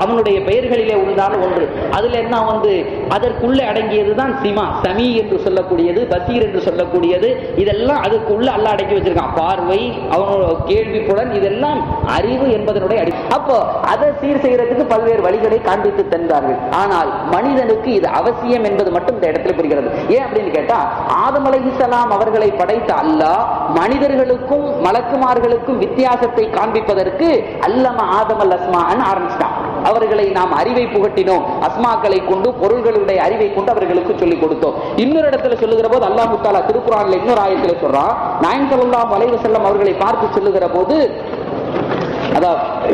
அவனுடைய பெயர்களிலே உள்ளதான ஒன்று. அதுல என்ன அதற்குள்ள அடங்கியதுதான் சிமா, சமி என்று சொல்லக்கூடியது, பசீர் என்று சொல்லக்கூடியது. இதெல்லாம் அதுக்குள்ள அல்லாஹ் அடக்கி வச்சிருக்கான். பார்வை, அவனோட கேள்வி புலன், இதெல்லாம் அறிவு என்பதனுடைய அடி. அப்போ அதை சீர் செய்யறதுக்கு பல்வேறு வழிகளை காண்பித்து தந்தார்கள். ஆனால் மனிதனுக்கு இது அவசியம் என்பது மட்டும் இந்த இடத்துல புரிகிறது. ஏன் அப்படின்னு கேட்டா, ஆதம் அலைஹிஸ்ஸலாம் அவர்களை படைத்த அல்லாஹ் மனிதர்களுக்கும் மலக்குமார்களுக்கும் வித்தியாசத்தை காண்பிப்பதற்கு அல்லம ஆதமல் அஸ்மான்னு ஆரம்பிச்சிட்டான். அவர்களை நாம் அறிவை புகட்டினோம், அஸ்மாக்களை கொண்டு பொருள்களுடைய அறிவை கொண்டு அவர்களுக்கு சொல்லிக் கொடுத்தோம். இன்னொரு இடத்துல சொல்லுகிற போது அல்லாஹ் தஆலா திருக்குர்ஆன்ல இன்னொரு ஆயத்திலே சொல்றான், நாயகம் ஸல்லல்லாஹு அலைஹி வஸல்லம் அவர்களை பார்த்து சொல்லுகிற போது, அதாவது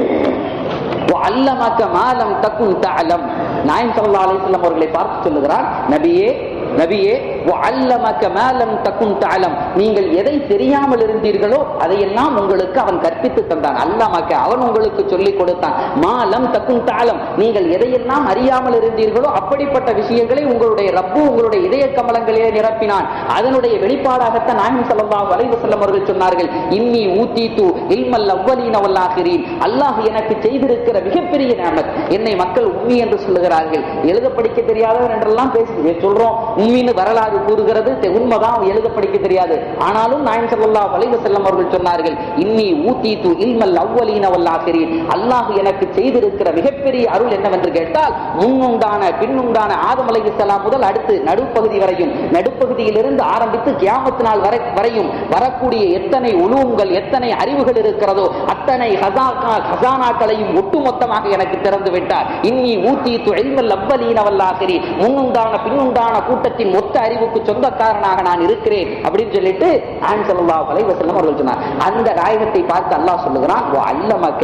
வஅல்லமக மா லம் தகுன் தஅலம், நாயகம் ஸல்லல்லாஹு அலைஹி வஸல்லம் அவர்களை பார்த்து சொல்லுகிறார், நபியே நபியே வஅல்லமக மா லம் தகுன் தஅலம், நீங்கள் எதை தெரியாமல் இருந்தீர்களோ அதையெல்லாம் உங்களுக்கு அவன் கற்பித்து தந்தான். அல்லமக, அவன் உங்களுக்கு சொல்லிக் கொடுத்தான். மா லம் தகுன் தஅலம், நீங்கள் எதையெல்லாம் அறியாமல் இருந்தீர்களோ அப்படிப்பட்ட விஷயங்களை உங்களுடைய ரப்பு உங்களுடைய இதய கமலங்களிலே நிரப்பினான். அதனுடைய வெளிப்பாடாகத்தான் நாயகம் ஸல்லல்லாஹு அலைஹி வஸல்லம் அவர்கள் சொன்னார்கள், இன்னி ஊதீது இல்மல் அவ்வலீன வல் ஆகிரீன், அல்லாஹ் எனக்கு செய்திருக்கிற மிகப்பெரிய நிஅமத். என்னை மக்கள் உம்மி என்று சொல்லுகிறார்கள், எழுத படிக்க தெரியாதவர் என்றெல்லாம் பேசி சொல்றோம். உம்மின்னு வரலாறு கூறுகிறது, உண்மைதான், எழுத படிக்க தெரியாது. ஆனாலும் நாயகம் ஸல்லல்லாஹு அலைஹி வஸல்லம் அவர்கள் சொன்னார்கள், இன்னி ஊதீது இல்மல் அவ்வலீன வல் ஆகிரீன், அல்லாஹ் எனக்கு செய்திருக்கிற மிகப்பெரிய அருள் என்னவென்று கேட்டால், முன்னுண்டான பின்னுண்டான ஆதம் அலைஹிஸ்ஸலாம் முதல் அடுத்து நடுப்பகுதி வரையும், நடுப்பகுதியிலிருந்து ஆரம்பித்து கியாமத் நாள் வரையும் வரக்கூடிய எத்தனை உலூம்கள், எத்தனை அறிவுகள் இருக்கிறதோ அத்தனை ஹஸானாக்களையும் ஒட்டுமொத்தமாக எனக்கு திறந்து விட்டார். இன்னி ஊதீது இல்மல் அவ்வலீன வல் ஆகிரீன், முன்னுண்டான பின்னுண்டான கூட்டத்தின் மொத்த அறிவுக்கு சொந்தக்காரனாக நான் இருக்கிறேன் அப்படின்னு சொல்லிட்டு நாயகம் ஸல்லல்லாஹு அலைஹி வஸல்லம் அவர்கள் சொன்னார். அந்த நாயகத்தை பார்த்து அல்லாஹ் சொல்லுகிறான், வஅல்லமக,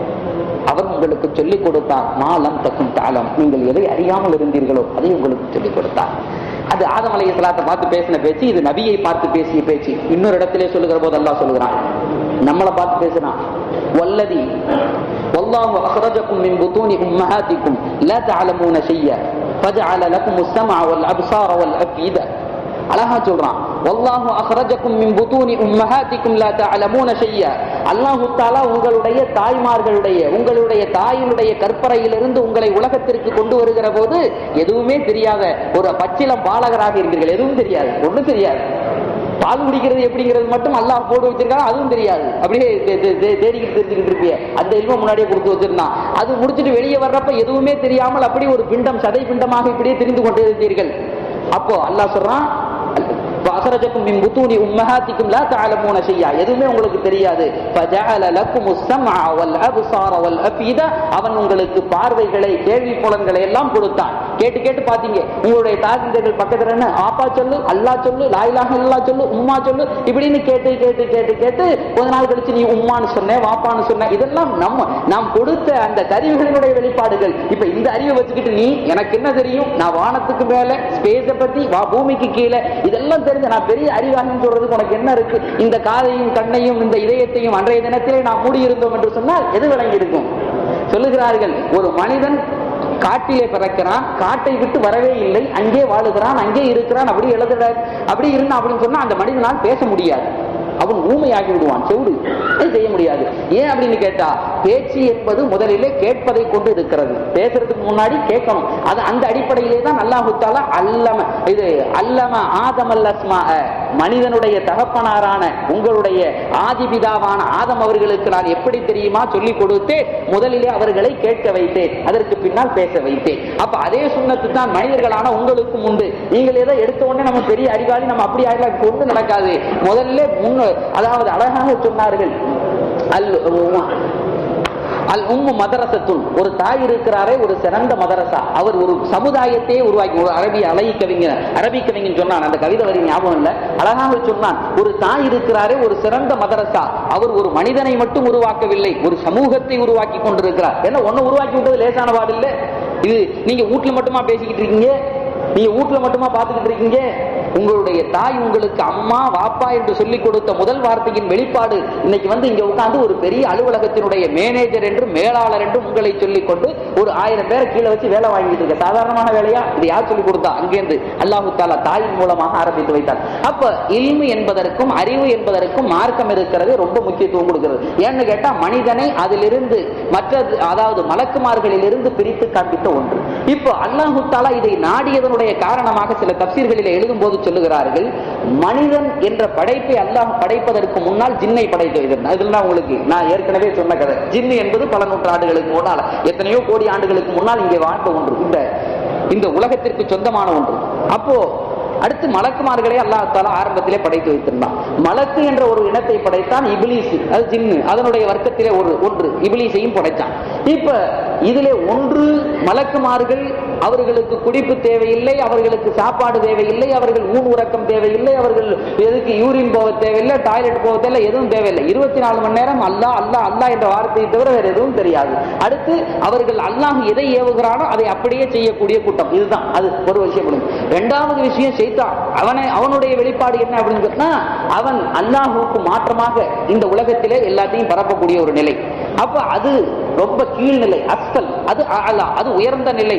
அவன் உங்களுக்கு சொல்லிக் கொடுத்தார், மா லம் தகுன் தஅலம், நீங்கள் எதை அறியாமல் இருந்தீர்களோ அதை உங்களுக்கு சொல்லிக் கொடுத்தார். அது ஆதம் அலைஹிஸ்ஸலாத்தை பார்த்து பேசின பேச்சு, இது நபியை பார்த்து பேசிய பேச்சு. இன்னொரு இடத்திலே சொல்லுகிற போது அல்லாஹ் சொல்லுகிறான், நம்மளை பார்த்து பேசினான், வல்லதி வல்லாஹு அக்ரஜகும் மின் புதூனி உம்மஹாதிக்கும் லா தஅலமூன ஷையா ஃபஜஅல லகுமுஸ் ஸமஅ வல் அப்ஸார வல் அஃபீதா. அழகா சொல்றான், வல்லாஹு அக்ரஜகும் மின் புதூனி உம்மஹாதிக்கும் லா தஅலமூன ஷையா, அல்லாஹ் தஆலா உங்களுடைய தாய்மார்களுடைய, உங்களுடைய தாயினுடைய கற்பறையிலிருந்து உங்களை உலகத்திற்கு கொண்டு வருகிற போது எதுவுமே தெரியாத ஒரு பச்சிளம் பாலகராக இருந்தீர்கள். எதுவும் தெரியாது, ஒன்றும் தெரியாது. பால் குடிக்கிறது எப்படிங்கிறது மட்டும் அல்லாஹ் போட்டு வச்சிருக்காங்க, அதுவும் தெரியாது. அப்படியே தேடிக்கிட்டு தெரிஞ்சுக்கிட்டு இருப்பிய, அந்த இல்மம் முன்னாடியே கொடுத்து வச்சிருந்தான். அது முடிச்சுட்டு வெளியே வர்றப்ப எதுவுமே தெரியாமல் அப்படி ஒரு பிண்டம், சதை பிண்டமாக இப்படியே தெரிந்து கொண்டு இருந்தீர்கள். அப்போ அல்லாஹ் சொல்றான், அக்ரஜகும் மின் புதூனி உம்மஹாதிக்கும் லா தஅலமூன ஷையா, எதுவுமே உங்களுக்கு தெரியாது. ஃபஜஅல லகுமுஸ் ஸமஅ வல் அப்ஸார வல் அஃபீதா, அவன் உங்களுக்கு பார்வைகளை, கேள்வி புலன்களை எல்லாம் கொடுத்தான். கேட்டு கேட்டு பாத்தீங்க, உங்களுடைய தாய்ந்தர்கள் பக்கத்துல என்ன, ஆப்பா சொல்லு, அல்லாஹ் சொல்லு, லா இலாஹ இல்லல்லாஹ் சொல்லு, உம்மா சொல்லு, இப்படின்னு கேட்டு கேட்டு கேட்டு கேட்டு கொஞ்ச நாள் கழிச்சு நீ உம்மான்னு சொன்ன, வாப்பான்னு சொன்ன. இதெல்லாம் நாம் கொடுத்த அந்த கருவிகளினுடைய வெளிப்பாடுகள். இப்ப இந்த அறிவை வச்சுக்கிட்டு நீ எனக்கு என்ன தெரியும், நான் வானத்துக்கு மேல ஸ்பேஸ பத்தி, பூமிக்கு கீழே இதெல்லாம் தெரிஞ்ச நான் பெரிய அறிவாளின்னு சொல்றதுக்கு உனக்கு என்ன இருக்கு? இந்த காதையும் கண்ணையும் இந்த இதயத்தையும் அன்றைய தினத்திலே நாம் மூடியிருந்தோம் என்று சொன்னால் எது விளங்கி இருக்கும்? சொல்லுகிறார்கள், ஒரு மனிதன் காட்டிலே பிறக்கிறான், காட்டை விட்டு வரவே இல்லை, அங்கே வாழுகிறான், அங்கே இருக்கிறான், அப்படி எழுதுறார், அப்படி இருந்தான் அப்படின்னு சொன்னா அந்த மனிதனால் பேச முடியாது, அவன் ஊமையாகி விடுவான், செவிடு, செய்ய முடியாது. ஏன் அப்படின்னு கேட்டா, பேச்சு என்பது முதலிலே கேட்பதை கொண்டு இருக்கிறது, பேசுறதுக்கு முன்னாடி கேட்கணும். அது அந்த அடிப்படையிலே தான் அல்லாஹ் தஆலா அல்லம ஆதமல் அஸ்மா, மனிதனுடைய தகப்பனாரான உங்களுடைய ஆதிபிதாவான ஆதம் அவர்களுக்கு நான் எப்படி தெரியுமா சொல்லிக் கொடுத்தேன், முதலிலே அவர்களை கேட்க வைத்தேன், அதற்கு பின்னால் பேச வைத்தேன். அப்ப அதே சுன்னத்து தான் மனிதர்களான உங்களுக்கும் உண்டு. நீங்கள் ஏதோ எடுத்த உடனே நம்ம பெரிய அறிவாளி, நம்ம அப்படி ஆகலாம், கொண்டு நடக்காது. முதல்ல அதாவது அழகாக சொன்னார்கள், அல் உம்மு மதரசத்துன், ஒரு தாய் இருக்கிறாரே ஒரு சிறந்த மதரசா, அவர் ஒரு சமுதாயத்தையே உருவாக்கி, ஒரு அரபி கவிஞன் சொன்னான், அந்த கவிதை வரி ஞாபகம் இல்ல, அழகாக சொன்னான், ஒரு தாய் இருக்கிறாரே ஒரு சிறந்த மதரசா, அவர் ஒரு மனிதனை மட்டும் உருவாக்கவில்லை, ஒரு சமூகத்தை உருவாக்கி கொண்டிருக்கிறார். என்ன ஒன்னு உருவாக்கி விட்டது லேசான பாடு இல்ல. இது நீங்க வீட்டுல மட்டுமா பேசிக்கிட்டு இருக்கீங்க, நீங்க வீட்டுல மட்டுமா பாத்துக்கிட்டு இருக்கீங்க, உங்களுடைய தாய் உங்களுக்கு அம்மா வாப்பா என்று சொல்லிக் கொடுத்த முதல் வார்த்தையின் வெளிப்பாடு இன்னைக்கு இங்க உட்கார்ந்து ஒரு பெரிய அலுவலகத்தினுடைய மேனேஜர் என்று மேலாளர் என்று உங்களை சொல்லிக் கொண்டு ஒரு 1000 பேரை கீழே வச்சு வேலை வாங்கிட்டு இருக்க சாதாரணமான வேலையா? இது யார் சொல்லிக் கொடுத்தா? அங்கேருந்து அல்லாஹு தஆலா தாயின் மூலமாக ஆரம்பித்து வைத்தார். அப்ப இல்மு என்பதற்கும் அறிவு என்பதற்கும் மார்க்கம் இருக்கிறது ரொம்ப முக்கியத்துவம் கொடுக்கிறது. ஏன்னு கேட்டா மனிதனை அதிலிருந்து மற்ற அதாவது மலக்குமார்களில் இருந்து பிரித்து காண்பித்த ஒன்று. இப்போ அல்லாஹு தஆலா இதை நாடியதனுடைய காரணமாக சில தப்சீர்களில் எழுதும் போது சொல்லுகிறார்கள், மனிதன் என்ற படைப்பை அல்லாஹ் படைப்பதற்கு முன்னால் ஜின்னை படைத்து வைத்திருந்தான். இதெல்லாம் உங்களுக்கு நான் ஏற்கனவே சொன்ன கதை. ஜின்னு என்பது பல நூற்றாண்டுகளுக்கு முன்னால், எத்தனையோ கோடி ஆண்டுகளுக்கு முன்னால் இங்கே வாழ்ந்த ஒன்று, இந்த உலகத்திற்கு சொந்தமான ஒன்று. அப்போ அடுத்து மலக்குமார்களை அல்லாஹ் தஆலா ஆரம்பத்திலே படைத்து வைத்திருந்தான். மலக்கு என்ற ஒரு இனத்தை படைத்தான், இப்லீஸ், அது ஜின்னு, அதனுடைய வர்க்கத்திலே ஒன்று இப்லீஸையும் படைத்தான். இப்ப இதிலே ஒன்று மலக்குமார்கள், அவர்களுக்கு குடிப்பு தேவையில்லை, அவர்களுக்கு சாப்பாடு தேவையில்லை, அவர்கள் ஊன் உறக்கம் தேவையில்லை, அவர்கள் எதுக்கு யூரின் போக தேவையில்லை, டாய்லெட் போக தேவையில்லை, எதுவும் தேவையில்லை. 24 மணி நேரம் அல்லாஹ் அல்லாஹ் அல்லாஹ் என்ற வார்த்தையை தவிர வேற எதுவும் தெரியாது. அடுத்து அவர்கள் அல்லாஹ் எதை ஏவுகிறானோ அதை அப்படியே செய்யக்கூடிய கூட்டம். இதுதான் அது ஒரு விஷயம். இரண்டாவது விஷயம் அவனுடைய வெளிப்பாடு என்ன அப்படின்னு சொன்னா, அவன் அல்லாஹுக்கு மாற்றமாக இந்த உலகத்திலே எல்லாத்தையும் பரப்பக்கூடிய ஒரு நிலை. அப்ப அது ரொம்ப கீழ்நிலை, அஸ்ஃபல், அது அலா, அது உயர்ந்த நிலை.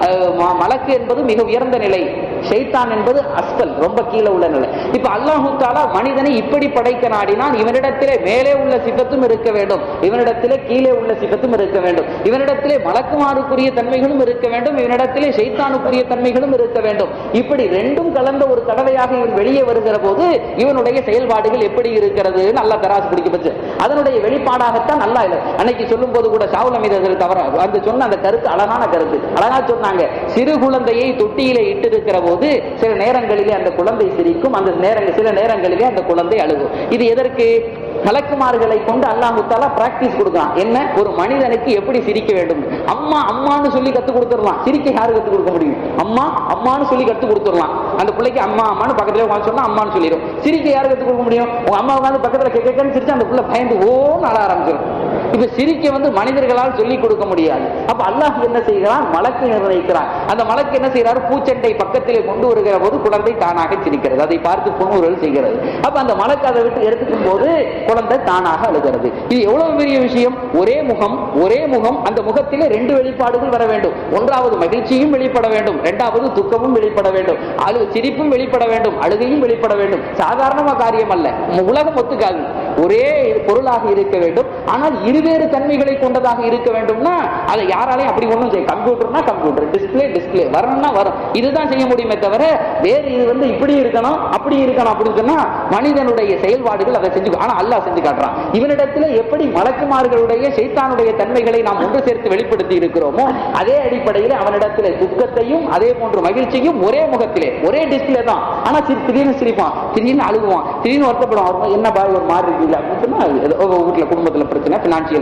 மலக்கு என்பது மிக உயர்ந்த நிலை, ஷைத்தான் என்பது அஸ்ஃபல், ரொம்ப கீழே உள்ள நிலை. இப்ப அல்லாஹு தஆலா மனிதனை இப்படி படைக்க நாடினான். இவனிடத்திலே மேலே உள்ள சிஃபத்தும் இருக்க வேண்டும், இவனிடத்திலே கீழே உள்ள சிஃபத்தும் இருக்க வேண்டும், இவனிடத்திலே மலக்குமாருக்குரிய தன்மைகளும் இருக்க வேண்டும், இவனிடத்திலே ஷைத்தானுக்குரிய தன்மைகளும் இருக்க வேண்டும். இப்படி ரெண்டும் கலந்த ஒரு கடவையாக இவன் வெளியே வருகிற போது இவனுடைய செயல்பாடுகள் எப்படி இருக்கிறது நல்லா தராசு பிடிக்கப்பட்டு அதனுடைய வெளிப்பாடாகத்தான் நல்லா இல்லை. அன்னைக்கு சொல்லும் போது கூட ஷாவுல் அமீது தவிர அந்த சொன்ன அந்த கருத்து அழகான கருத்து, அழகா சொன்னாங்க. சிறு குழந்தையை தொட்டியிலே இட்டிருக்கிற போது சில நேரங்களிலே அந்த குழந்தை சிரிக்கும், சில நேரங்களிலே அந்த குழந்தை அழுகும். இது எதற்கு? மலக்குமார்களை கொண்டு அல்லாஹ் தஆலா பிராக்டிஸ் கொடுக்கிறான். என்ன? ஒரு மனிதனுக்கு எப்படி சிரிக்க வேண்டும். அம்மா அம்மான்னு சொல்லி கத்துக் கொடுத்துடலாம். சிரிக்க யாரு கத்துக் கொடுக்க முடியும்? அம்மா அம்மான்னு சொல்லி கத்துக் கொடுத்துடலாம். அந்த பிள்ளைக்கு அம்மா அம்மான்னு பக்கத்துல உட்கார்ந்து சொன்னா அம்மான்னு சொல்லிடும். சிரிக்க யாரு கத்துக் கொடுக்க முடியும்? உங்க அம்மா உட்கார்ந்து பக்கத்துல கேட்கன்னு சிரிச்சு அந்த பிள்ளை பயந்து ஓன்னு அழ ஆரம்பிச்சிடும். இப்ப சிரிக்க மனிதர்களால் சொல்லிக் கொடுக்க முடியாது. அப்ப அல்லாஹ் என்ன செய்கிறான்? மலக்கு நிர்ணயிக்கிறான். அந்த மலக்கு என்ன செய்யறாரு? பூச்செண்டை பக்கத்திலே கொண்டு வருகிற போது குழந்தை தானாக சிரிக்கிறது. அதை பார்த்து புன்முறுவல் செய்கிறது. அப்ப அந்த மலக்கு அதை விட்டு எடுத்துக்கும் போது குழந்தை தானாக அழுகிறது. இது எவ்வளவு பெரிய விஷயம்! ஒரே முகம், அந்த முகத்திலே 2 வெளிப்பாடுகள் வர வேண்டும். ஒன்றாவது மகிழ்ச்சியும் வெளிப்பட வேண்டும், இரண்டாவது துக்கமும் வெளிப்பட வேண்டும், சிரிப்பும் வெளிப்பட வேண்டும், அழுகையும் வெளிப்பட வேண்டும். சாதாரண காரியம் அல்ல. உலகம் ஒத்துக்காது. ஒரே பொருளாக இருக்க வேண்டும், ஆனால் இருவேறு தன்மைகளை கொண்டதாக இருக்க வேண்டும்னா அதை யாராலையும் அப்படி ஒன்றும் செய்ய. கம்ப்யூட்டர்னா கம்ப்யூட்டர், டிஸ்பிளே வரணும்னா வரும். இதுதான் செய்ய முடியுமே தவிர வேறு இது இப்படி இருக்கணும் அப்படி இருக்கணும் அப்படின்னு சொன்னா மனிதனுடைய செயல்பாடுகள் அதை செஞ்சு. ஆனா அல்லாஹ் செஞ்சு காட்டுறான். இவனிடத்தில் எப்படி மலக்குமார்களுடைய ஷைத்தானுடைய தன்மைகளை நாம் ஒன்று சேர்த்து வெளிப்படுத்தி இருக்கிறோமோ அதே அடிப்படையில் அவனிடத்தில் துக்கத்தையும் அதே போன்று மகிழ்ச்சியும் ஒரே முகத்திலே ஒரே டிஸ்பிளே தான். ஆனா திடீர்னு சிரிப்பான், திடீர்னு அழுகுவான், திடீர்னு வருத்தப்படுவான். என்ன பாய் ஒரு மாதிரி இருக்குல்ல அப்படின்னு சொன்னா வீட்டுல குடும்பத்துல பிரச்சனை, பினான்சியல்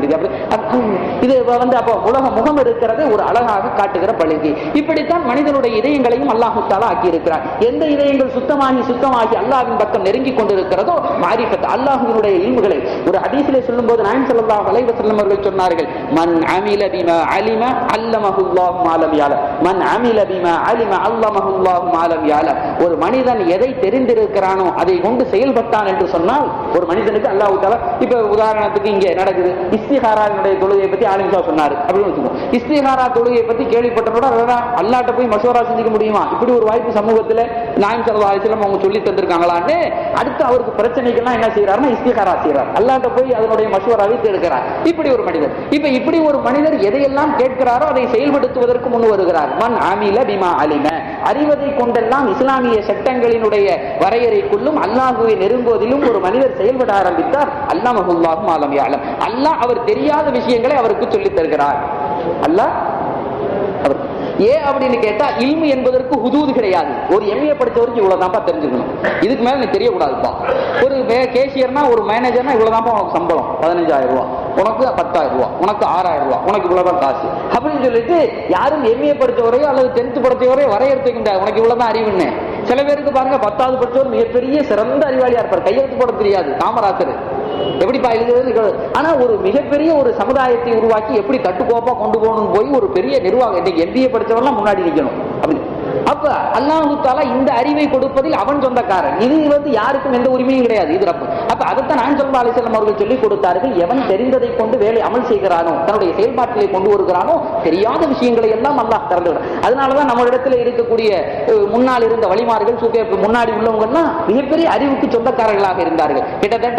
இது அப்போ உலக முகம் இருக்கிறது ஒரு அழகாக காட்டுகிற பழுகி. இப்படித்தான் மனிதனுடைய இதயங்களையும் அல்லாஹ் தஆலா ஆக்கி இருக்கிறார். எந்த இதயங்கள் சுத்தமாகி அல்லாஹ்வின் பக்கம் நெருங்கி கொண்டிருக்கிறதோ மாரிஃபத் அல்லாஹ்வினுடைய இல்முகளை ஒரு ஹதீஸிலே சொல்லும்போது நாயகம் ஸல்லல்லாஹு அலைஹி வஸல்லம் அவர்கள் சொன்னார்கள், மன் அமில பிமா அலிம அல்லமஹுல்லாஹு மா லம் யஅலம், மன் அமில பிமா அலிம அல்லமஹுல்லாஹு மா லம் யஅலம். ஒரு மனிதன் எதை தெரிந்திருக்கிறானோ அதை கொண்டு செயல்பட்டான் என்று சொன்னால் ஒரு மனிதனுக்கு அல்லாஹ் தஆலா இப்ப உதாரணத்துக்கு இங்கே நடக்குது இஸ்திகாராவுடைய தொழுகையை பத்தி ஆலிம்சா சொன்னாரு அப்படின்னு வச்சுக்கோங்க. இஸ்திகாரா தொழுகையை பத்தி கேள்விப்பட்டனோட அல்லாஹ்ட்ட போய் மஷூரா செஞ்சுக்க முடியுமா? இப்படி ஒரு வாய்ப்பு சமூகத்துல நாயகம் ஸல்லல்லாஹு அலைஹி வஸல்லம் அவங்க சொல்லி தந்திருக்காங்களான்னு அடுத்து அவருக்கு பிரச்சனைகள்லாம் என்ன செய்யறாருன்னா இஸ்திகாரா செய்யறார். அல்லாஹ்ட்ட போய் அதனுடைய மஷூராவை தேடுகிறார். இப்படி ஒரு மனிதர் இப்படி ஒரு மனிதர் எதையெல்லாம் கேட்கிறாரோ அதை செயல்படுத்துவதற்கு முன் வருகிறார். மன் அமில பிமா அலிம, அறிவதை கொண்டெல்லாம் இஸ்லாமிய சட்டங்களினுடைய வரையறைக்குள்ளும் அல்லாஹ்வை நெருங்குவதிலும் ஒரு மனிதர் செயல்பட ஆரம்பித்தார். அல்லமஹுல்லாஹு மா லம் யஅலம், அல்லாஹ் அவர் தெரியாத விஷயங்களை அவருக்கு சொல்லித் தருகிறார். அல்லாஹ் அவர் ஏன் அப்படின்னு கேட்டா இல்மு என்பதற்கு ஹுதூது கிடையாது. ஒரு எம்ஏ படிச்சவருக்கு இவ்வளவுதான்ப்பா தெரிஞ்சுக்கணும், இதுக்கு மேல நீ தெரியக்கூடாதுப்பா. ஒரு கேஷியர்னா ஒரு மேனேஜர்னா இவ்வளவுதான்ப்பா உனக்கு சம்பளம் 15,000 ரூபாய், உனக்கு 10,000 ரூபாய், உனக்கு 6,000 ரூபாய், உனக்கு இவ்வளவுதான் காசு அப்படின்னு சொல்லிட்டு யாரும் எம்ஏ படிச்சவரையோ அல்லது 10th படிச்சவரையோ வரையறுத்துக்கின்ற உனக்கு இவ்வளவுதான் அறிவுன்னு. சில பேருக்கு பாருங்க 10வது படிச்சவர் மிகப்பெரிய சிறந்த அறிவாளியா இருப்பார், கையெழுத்து போட தெரியாது, காமராசர் எப்படிப்பா எழுதுறது. ஆனா ஒரு மிகப்பெரிய ஒரு சமுதாயத்தை உருவாக்கி எப்படி கட்டுக்கோப்பா கொண்டு போகணும் போய் ஒரு பெரிய நிர்வாகம் இன்னைக்கு எம்பிஏ படிச்சவெல்லாம் முன்னாடி நிக்கணும் அப்படி. அப்ப அப்ப அல்லாஹு தஆலா இந்த அறிவை கொடுப்பதில் அவன் சொந்தக்காரன். இது யாருக்கும் எந்த உரிமையும் கிடையாது. இது ரப்பு. அப்ப அதைத்தான் நாயகம் ஸல்லல்லாஹு அலைஹி வஸல்லம் அவர்கள் சொல்லிக் கொடுத்தார்கள். எவன் தெரிந்ததை கொண்டு வேலை அமல் செய்கிறானோ, தன்னுடைய செயல்பாட்டிலே கொண்டு வருகிறானோ, தெரியாத விஷயங்களை எல்லாம் அல்லாஹ் திறந்து விடும். அதனாலதான் நம்ம இடத்துல இருக்கக்கூடிய முன்னால் இருந்த வழிமார்கள், முன்னாடி உள்ளவங்க எல்லாம் மிகப்பெரிய அறிவுக்கு சொந்தக்காரர்களாக இருந்தார்கள். கிட்டத்தட்ட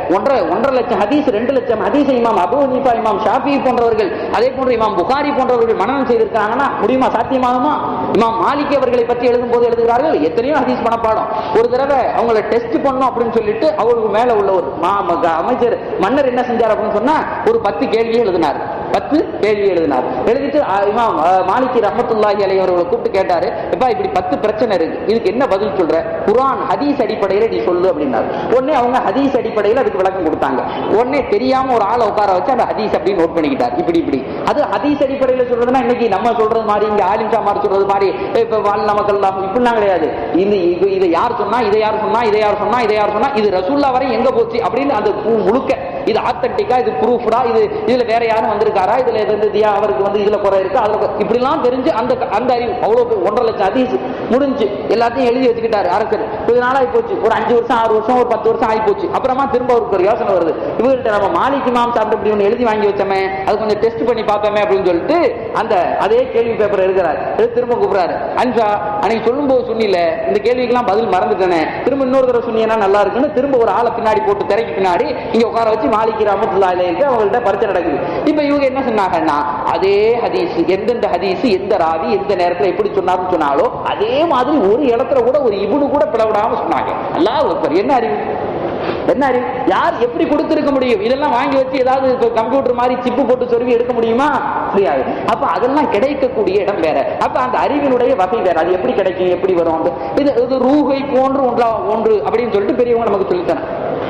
1.5 லட்சம் ஹதீஸ், 2 லட்சம் ஹதீஸ் இமாம் அபூ ஹனீஃபா, இமாம் ஷாஃபி போன்றவர்கள், அதே போன்று இமாம் புகாரி போன்றவர்கள் மனனம் செய்திருக்காங்கன்னா முடியுமா? சாத்தியமாகுமா? இமாம் மாலிக் அவர்களை பற்றி எழுதும் போது எழுதுகிறார்கள், எத்தனையோ ஹதீஸ் மனப்பாடம். ஒரு தடவை அவங்களை டெஸ்ட் பண்ணணும் அப்படின்னு சொல்லிட்டு அவருக்கு மேல உள்ள ஒரு அமைச்சர் மன்னர் என்ன செஞ்சார் அப்படின்னு சொன்னா, ஒரு 10 கேள்வியை எழுதினார். 10 கேள்வி எழுதினார். எழுதிட்டு இமாம் மாலிகி ரஹ்மத்துல்லாஹி அலைஹி அவர்களை கூப்பிட்டு கேட்டாரு, எப்பா இப்படி 10 பிரச்சனை இருக்கு, இதுக்கு என்ன பதில் சொல்ற? குர்ஆன் ஹதீஸ் அடிப்படையில நீ சொல்லு அப்படின்னாரு. உடனே அவங்க ஹதீஸ் அடிப்படையில் அதுக்கு விளக்கம் கொடுத்தாங்க. உடனே தெரியாம ஒரு ஆளை உட்கார வச்சு அந்த ஹதீஸ் அப்படின்னு நோட் பண்ணிக்கிட்டார். இப்படி அது ஹதீஸ் அடிப்படையில் சொல்றதுன்னா இன்னைக்கு நம்ம சொல்றது மாதிரி, இங்க ஆலிம் ஷாமார் சொல்றது மாதிரி இப்ப வாழ் நமக்கெல்லாம் இப்படிலாம் கிடையாது. இதை யார் சொன்னா, இதை யார் சொன்னா, இதை யார் சொன்னா, இதை யார் சொன்னா, இது ரசூல்லா வரை எங்க போச்சு அப்படின்னு அந்த முழுக்க இது ஆத்தன்டிக்கா, இது ப்ரூஃப்டா, இதுல வேற யாரும் வந்திருக்காரா, இதுல அவருக்கு இதுல குறை இருக்கு, அதுல இப்படிலாம் தெரிஞ்சு அந்த அறிவு அவ்வளவு 1.5 லட்சம் ஹதீஸ் முடிஞ்சு எல்லாத்தையும் எழுதி வச்சுக்கிட்டாரு அரசர். கொஞ்ச நாள் ஆகி போச்சு, ஒரு 5 வருஷம் 6 வருஷம் ஒரு 10 வருஷம் ஆகி போச்சு. அப்புறமா திரும்ப அவருக்கு ஒரு யோசனை வருது, இவங்கள்ட்ட நம்ம மாலிக் இமாம் சாப்பிட்டு இப்படி ஒன்று எழுதி வாங்கி வச்சோமே, அது கொஞ்சம் டெஸ்ட் பண்ணி பார்ப்போமே அப்படின்னு சொல்லிட்டு அதே கேள்வி பேப்பர் எழுதுறாரு. திரும்ப கூப்பிடுறாரு, அன்ஷா அன்னைக்கு சொல்லும் போது சொன்னில இந்த கேள்விக்கெல்லாம் பதில் மறந்துட்டேனே, திரும்ப இன்னொரு தடவை சொன்னீங்கன்னா நல்லா இருக்குன்னு திரும்ப ஒரு ஆளை பின்னாடி போட்டு திரைக்கு பின்னாடி இங்க உட்கார வச்சு மாலிக் ரஹ்மத்துல்லாஹி அலைஹி அவங்கள்ட்ட பரிச்சை நடக்குது. இப்ப இவங்க என்ன சொன்னாங்கன்னா, அதே ஹதீஸ் எந்தெந்த ஹதீஸ் எந்த ராவி எந்த நேரத்தில் எப்படி சொன்னாருன்னு சொன்னாலோ அதே மாதிரி ஒரு இடத்துல கூட ஒரு இப்னு கூட பிளவிடாம சொன்னாங்க. அல்லாஹ் அக்பர். என்ன அறிவு, என்ன அறிவு, யார் எப்படி கொடுத்திருக்க முடியும்? இதெல்லாம் வாங்கி வச்சு ஏதாவது கம்ப்யூட்டர் மாதிரி சிப்பு போட்டு சொருவி எடுக்க முடியுமா? முடியாது. அப்ப அதெல்லாம் கிடைக்கக்கூடிய இடம் வேற. அப்ப அந்த அறிவினுடைய வகை வேற. அது எப்படி கிடைக்கும், எப்படி வரும்? இது ரூஹை போன்று ஒன்று அப்படின்னு சொல்லிட்டு பெரியவங்க நமக்கு சொல்லித்தானே.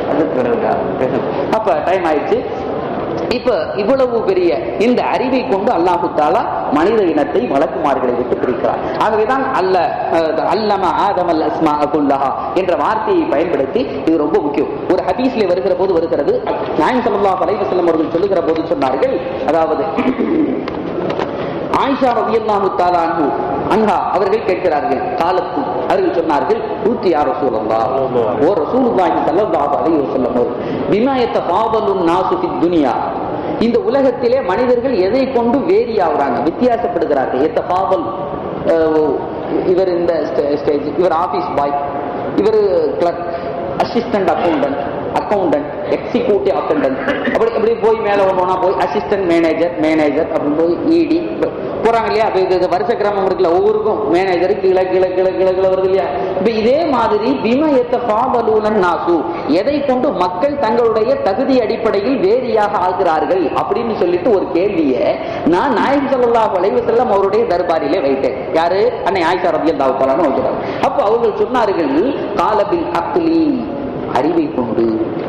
அப்ப டைம் ஆயிடுச்சு. இப்ப இவ்வளவு பெரிய இந்த அறிவை கொண்டு அல்லாஹு தஆலா மனித இனத்தை மலக்குமார்களை விட்டு பிரிக்கிறார். ஆகவேதான் அல்லம ஆதமல் அஸ்மாஅ குல்லஹா என்ற வார்த்தையை பயன்படுத்தி, இது ரொம்ப முக்கியம். ஒரு ஹதீஸ்ல வருகிறது, நாயகம் ஸல்லல்லாஹு அலைஹி வஸல்லம் அவர்கள் சொல்லுகிற போது சொன்னார்கள், அதாவது ஆயிஷா ரலியல்லாஹு தஆலா அன்ஹா அவர்கள் கேட்கிறார்கள், காலத்து அவர்கள் சொன்னார்கள், ஊத்தி யா ரசூலல்லாஹ், ஓ ரசூலுல்லாஹி ஸல்லல்லாஹு அலைஹி வஸல்லம், பிமா யதஃபாதலுன் நாஸு ஃபித் துன்யா, இந்த உலகத்திலே மனிதர்கள் எதை கொண்டு வேரி ஆகுறாங்க, வித்தியாசப்படுகிறார்கள். யதஃபாதல், இவர் இந்த ஸ்டேஜ், இவர் ஆபீஸ் பாய், இவர் clerk, assistant accountant, executive accountant, அப்படி போய் மேல ஒண்ணா போய் அசிஸ்டன்ட் மேனேஜர் அப்படின்னு போய் இடி போறாங்க இல்லையா? வருஷ கிராமம் இருக்குல்ல, ஒவ்வொருக்கும் மேனேஜர் கீழே கீழே கீழே கீழே கீழே வருது இல்லையா? இப்ப இதே மாதிரி பிமா யதஃபாதலூனன் நாசு, எதை கொண்டு மக்கள் தங்களுடைய தகுதி அடிப்படையில் வேரியாக ஆகிறார்கள் அப்படின்னு சொல்லிட்டு ஒரு கேள்வியை நான் நாயகம் ஸல்லல்லாஹு அலைஹி வஸல்லம் அவருடைய தர்பாரிலே வைத்தேன். யாரு? அன்னை ஆயிஷா ரலியல்லாஹு தஆலா வைக்கிறார். அப்ப அவர்கள் சொன்னார்கள், காலபில் அக்லி, அறிவை கொண்டு.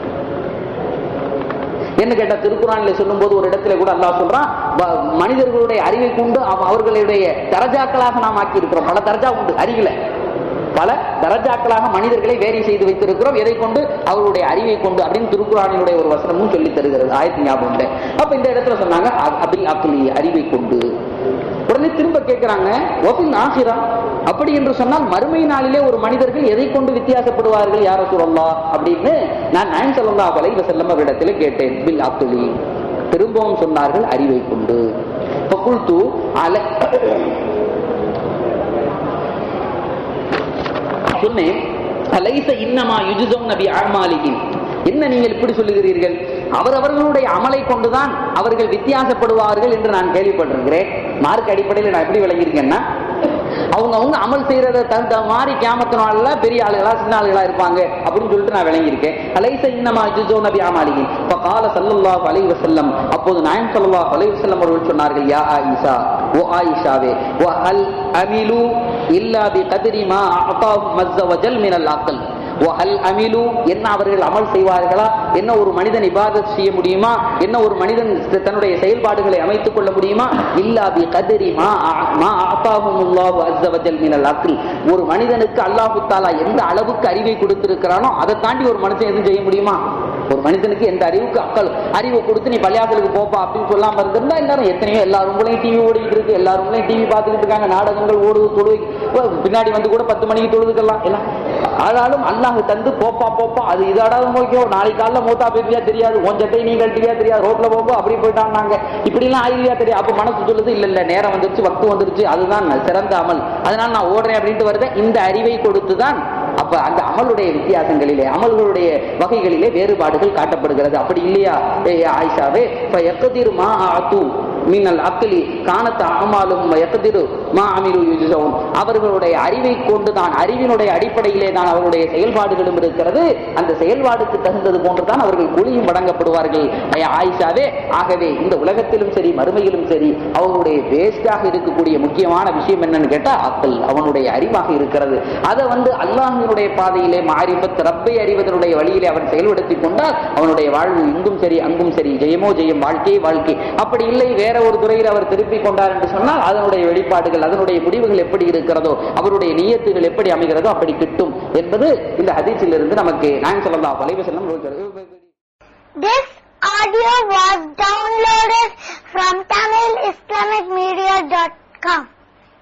என்ன கேட்டா, திருக்குறானிலே சொல்லும் போது ஒரு இடத்துல கூட அல்லாஹ் சொல்றான், மனிதர்களுடைய அறிவை கொண்டு அவர்களுடைய தரஜாக்களாக நாம் ஆக்கி இருக்கிறோம். பல தரஜா உண்டு அறிவில, பல தரஜாக்களாக மனிதர்களை வேரி செய்து வைத்திருக்கிறோம். எதை கொண்டு? அவருடைய அறிவை கொண்டு அப்படின்னு திருக்குறானினுடைய ஒரு வசனமும் சொல்லி தருகிறது. ஆயத்து ஞாபகம். அப்ப இந்த இடத்துல சொன்னாங்க அபில் அக்லி, அறிவை கொண்டு. உடனே திரும்ப கேட்கிறாங்க, வஃபில் ஆகிரா, அப்படி என்று சொன்னால் மறுமை நாளிலே ஒரு மனிதர்கள் எதை கொண்டு வித்தியாசப்படுவார்கள் யா ரசூலல்லாஹ் அப்படின்னு நான் நாயகம் ஸல்லல்லாஹு அலைஹி வஸல்லம் அவரிடத்திலே கேட்டேன். பில் அக்லி, திரும்பவும் சொன்னார்கள் அறிவை கொண்டு. ஃபகுல்து அலை, சொன்னேன், அலைஸ இன்னமா யுஜ்ஸவுன பி அமாலிஹிம், என்ன நீங்கள் இப்படி சொல்லுகிறீர்கள்? அவரவர்களுடைய அமலை கொண்டுதான் அவர்கள் வித்தியாசப்படுவார்கள் என்று நான் கேள்விப்பட்டிருக்கிறேன். மார்க் அடிப்படையில் நான் எப்படி விளங்கியிருக்கேன்னா, அவங்க அமல் செய்யறத தகுந்த மாதிரி கியாமத் நாள்ல பெரிய ஆளுகளா சின்ன ஆளுகளா இருப்பாங்க அப்படின்னு சொல்லிட்டு நான் விளங்கியிருக்கேன். அலைஸ இன்னமா யுஜ்ஸவுன பி அமாலிஹிம் ஃபகால ஸல்லல்லாஹு அலைஹி வஸல்லம், அப்போது நாயகம் ஸல்லல்லாஹு அலைஹி வஸல்லம் அவர்கள் சொன்னார்கள், யா ஆயிஷா, ஓ ஆயிஷாவே, வ ஹல் அமிலு இல்லா பி கத்ரி மா அஅதாஹு மஸ்ஸ வஜல் மினல் அக்ல், வஹல் அமிலு, என்ன அவர்கள் அமல் செய்வார்களா? என்ன ஒரு மனிதன் இபாதத் செய்ய முடியுமா? என்ன ஒரு மனிதன் தன்னுடைய செயல்பாடுகளை அமைத்துக் கொள்ள முடியுமா? இல்லா பி கத்ரி மா அஅதாஹுல்லாஹு அஸ்ஸ வஜல் மினல் அக்ல், ஒரு மனிதனுக்கு அல்லாஹ் தஆலா எந்த அளவுக்கு அறிவை கொடுத்திருக்கிறானோ அதை தாண்டி ஒரு மனுஷன் எதுவும் செய்ய முடியுமா? ஒரு மனிதனுக்கு எந்த அறிவுக்கு அறிவு கொடுத்து நீ பள்ளியாசலுக்கு போப்பா அப்படின்னு சொல்லாம இருந்திருந்தா எல்லாரும் எத்தனையோ எல்லா ரூம்லையும் டிவி ஓடிக்கிட்டு இருக்கு, எல்லா ரூம்லையும் டிவி பார்த்துக்கிட்டு இருக்காங்க, நாடகங்கள் ஓடுது, தொழுவை பின்னாடி வந்து கூட 10 மணிக்கு தொழுதுக்கலாம் எல்லாம். ஆனாலும் அல்லாஹ் தந்து போப்பா அது இதாடாத நோக்கியோ, நாளைக்கு காலைல மூத்தா போயிருவியா தெரியாது, கொஞ்சத்தை நீ கட்டியா தெரியாது, ரோட்ல போப்போ அப்படி போயிட்டாங்க, இப்படி எல்லாம் ஆயிருவியா தெரியாது. அப்ப மனசு சொல்லுது இல்ல நேரம் வந்துருச்சு, வக்து வந்துருச்சு, அதுதான் சிறந்த அமல், அதனால நான் ஓடுறேன் அப்படின்ட்டு வருது. இந்த அறிவை கொடுத்துதான் அப்ப அந்த அமலுடைய வித்தியாசங்களிலே, அமல்களுடைய வகைகளிலே வேறுபாடுகள் காட்டப்படுகிறது. அப்படி இல்லையா ஆயிஷாவே? அவர்களுடைய அறிவை கொண்டுதான், அறிவினுடைய அடிப்படையிலே தான் அவருடைய செயல்பாடுகளும் இருக்கிறது. அந்த செயல்பாடுக்கு தகுந்தது போன்றுதான் அவர்கள் கூலியும் வழங்கப்படுவார்கள் ஆயிஷாவே. ஆகவே இந்த உலகத்திலும் சரி மறுமையிலும் சரி அவர்களுடைய வேஸ்டாக இருக்கக்கூடிய முக்கியமான விஷயம் என்னன்னு கேட்டா அக்கல், அவனுடைய அறிவாக இருக்கிறது. அதை அல்லாஹ்வினுடைய பாதையிலே மாரிஃபத், ரப்பை அறிவதனுடைய வழியிலே அவன் செயல்படுத்திக் கொண்டால் அவனுடைய வாழ்வு இங்கும் சரி அங்கும் சரி, ஜெயமோ ஜெயம், வாழ்க்கையே வாழ்க்கை. அப்படி இல்லை வேற ஒரு துறையில் அவர் திருப்பிக் கொண்டார் என்று சொன்னால் அதனுடைய வெளிப்பாடுகள், அதனுடைய முடிவுகள் எப்படி இருக்கிறதோ, அவருடைய நியத்துகள் எப்படி அமைகிறதோ அப்படி கிட்டும் என்பது இந்த ஹதீஸில் இருந்து நமக்கு நாயகம் ஸல்லல்லாஹு அலைஹி வஸல்லம் சொல்கிறார். This audio was downloaded from TamilIslamicMedia.com.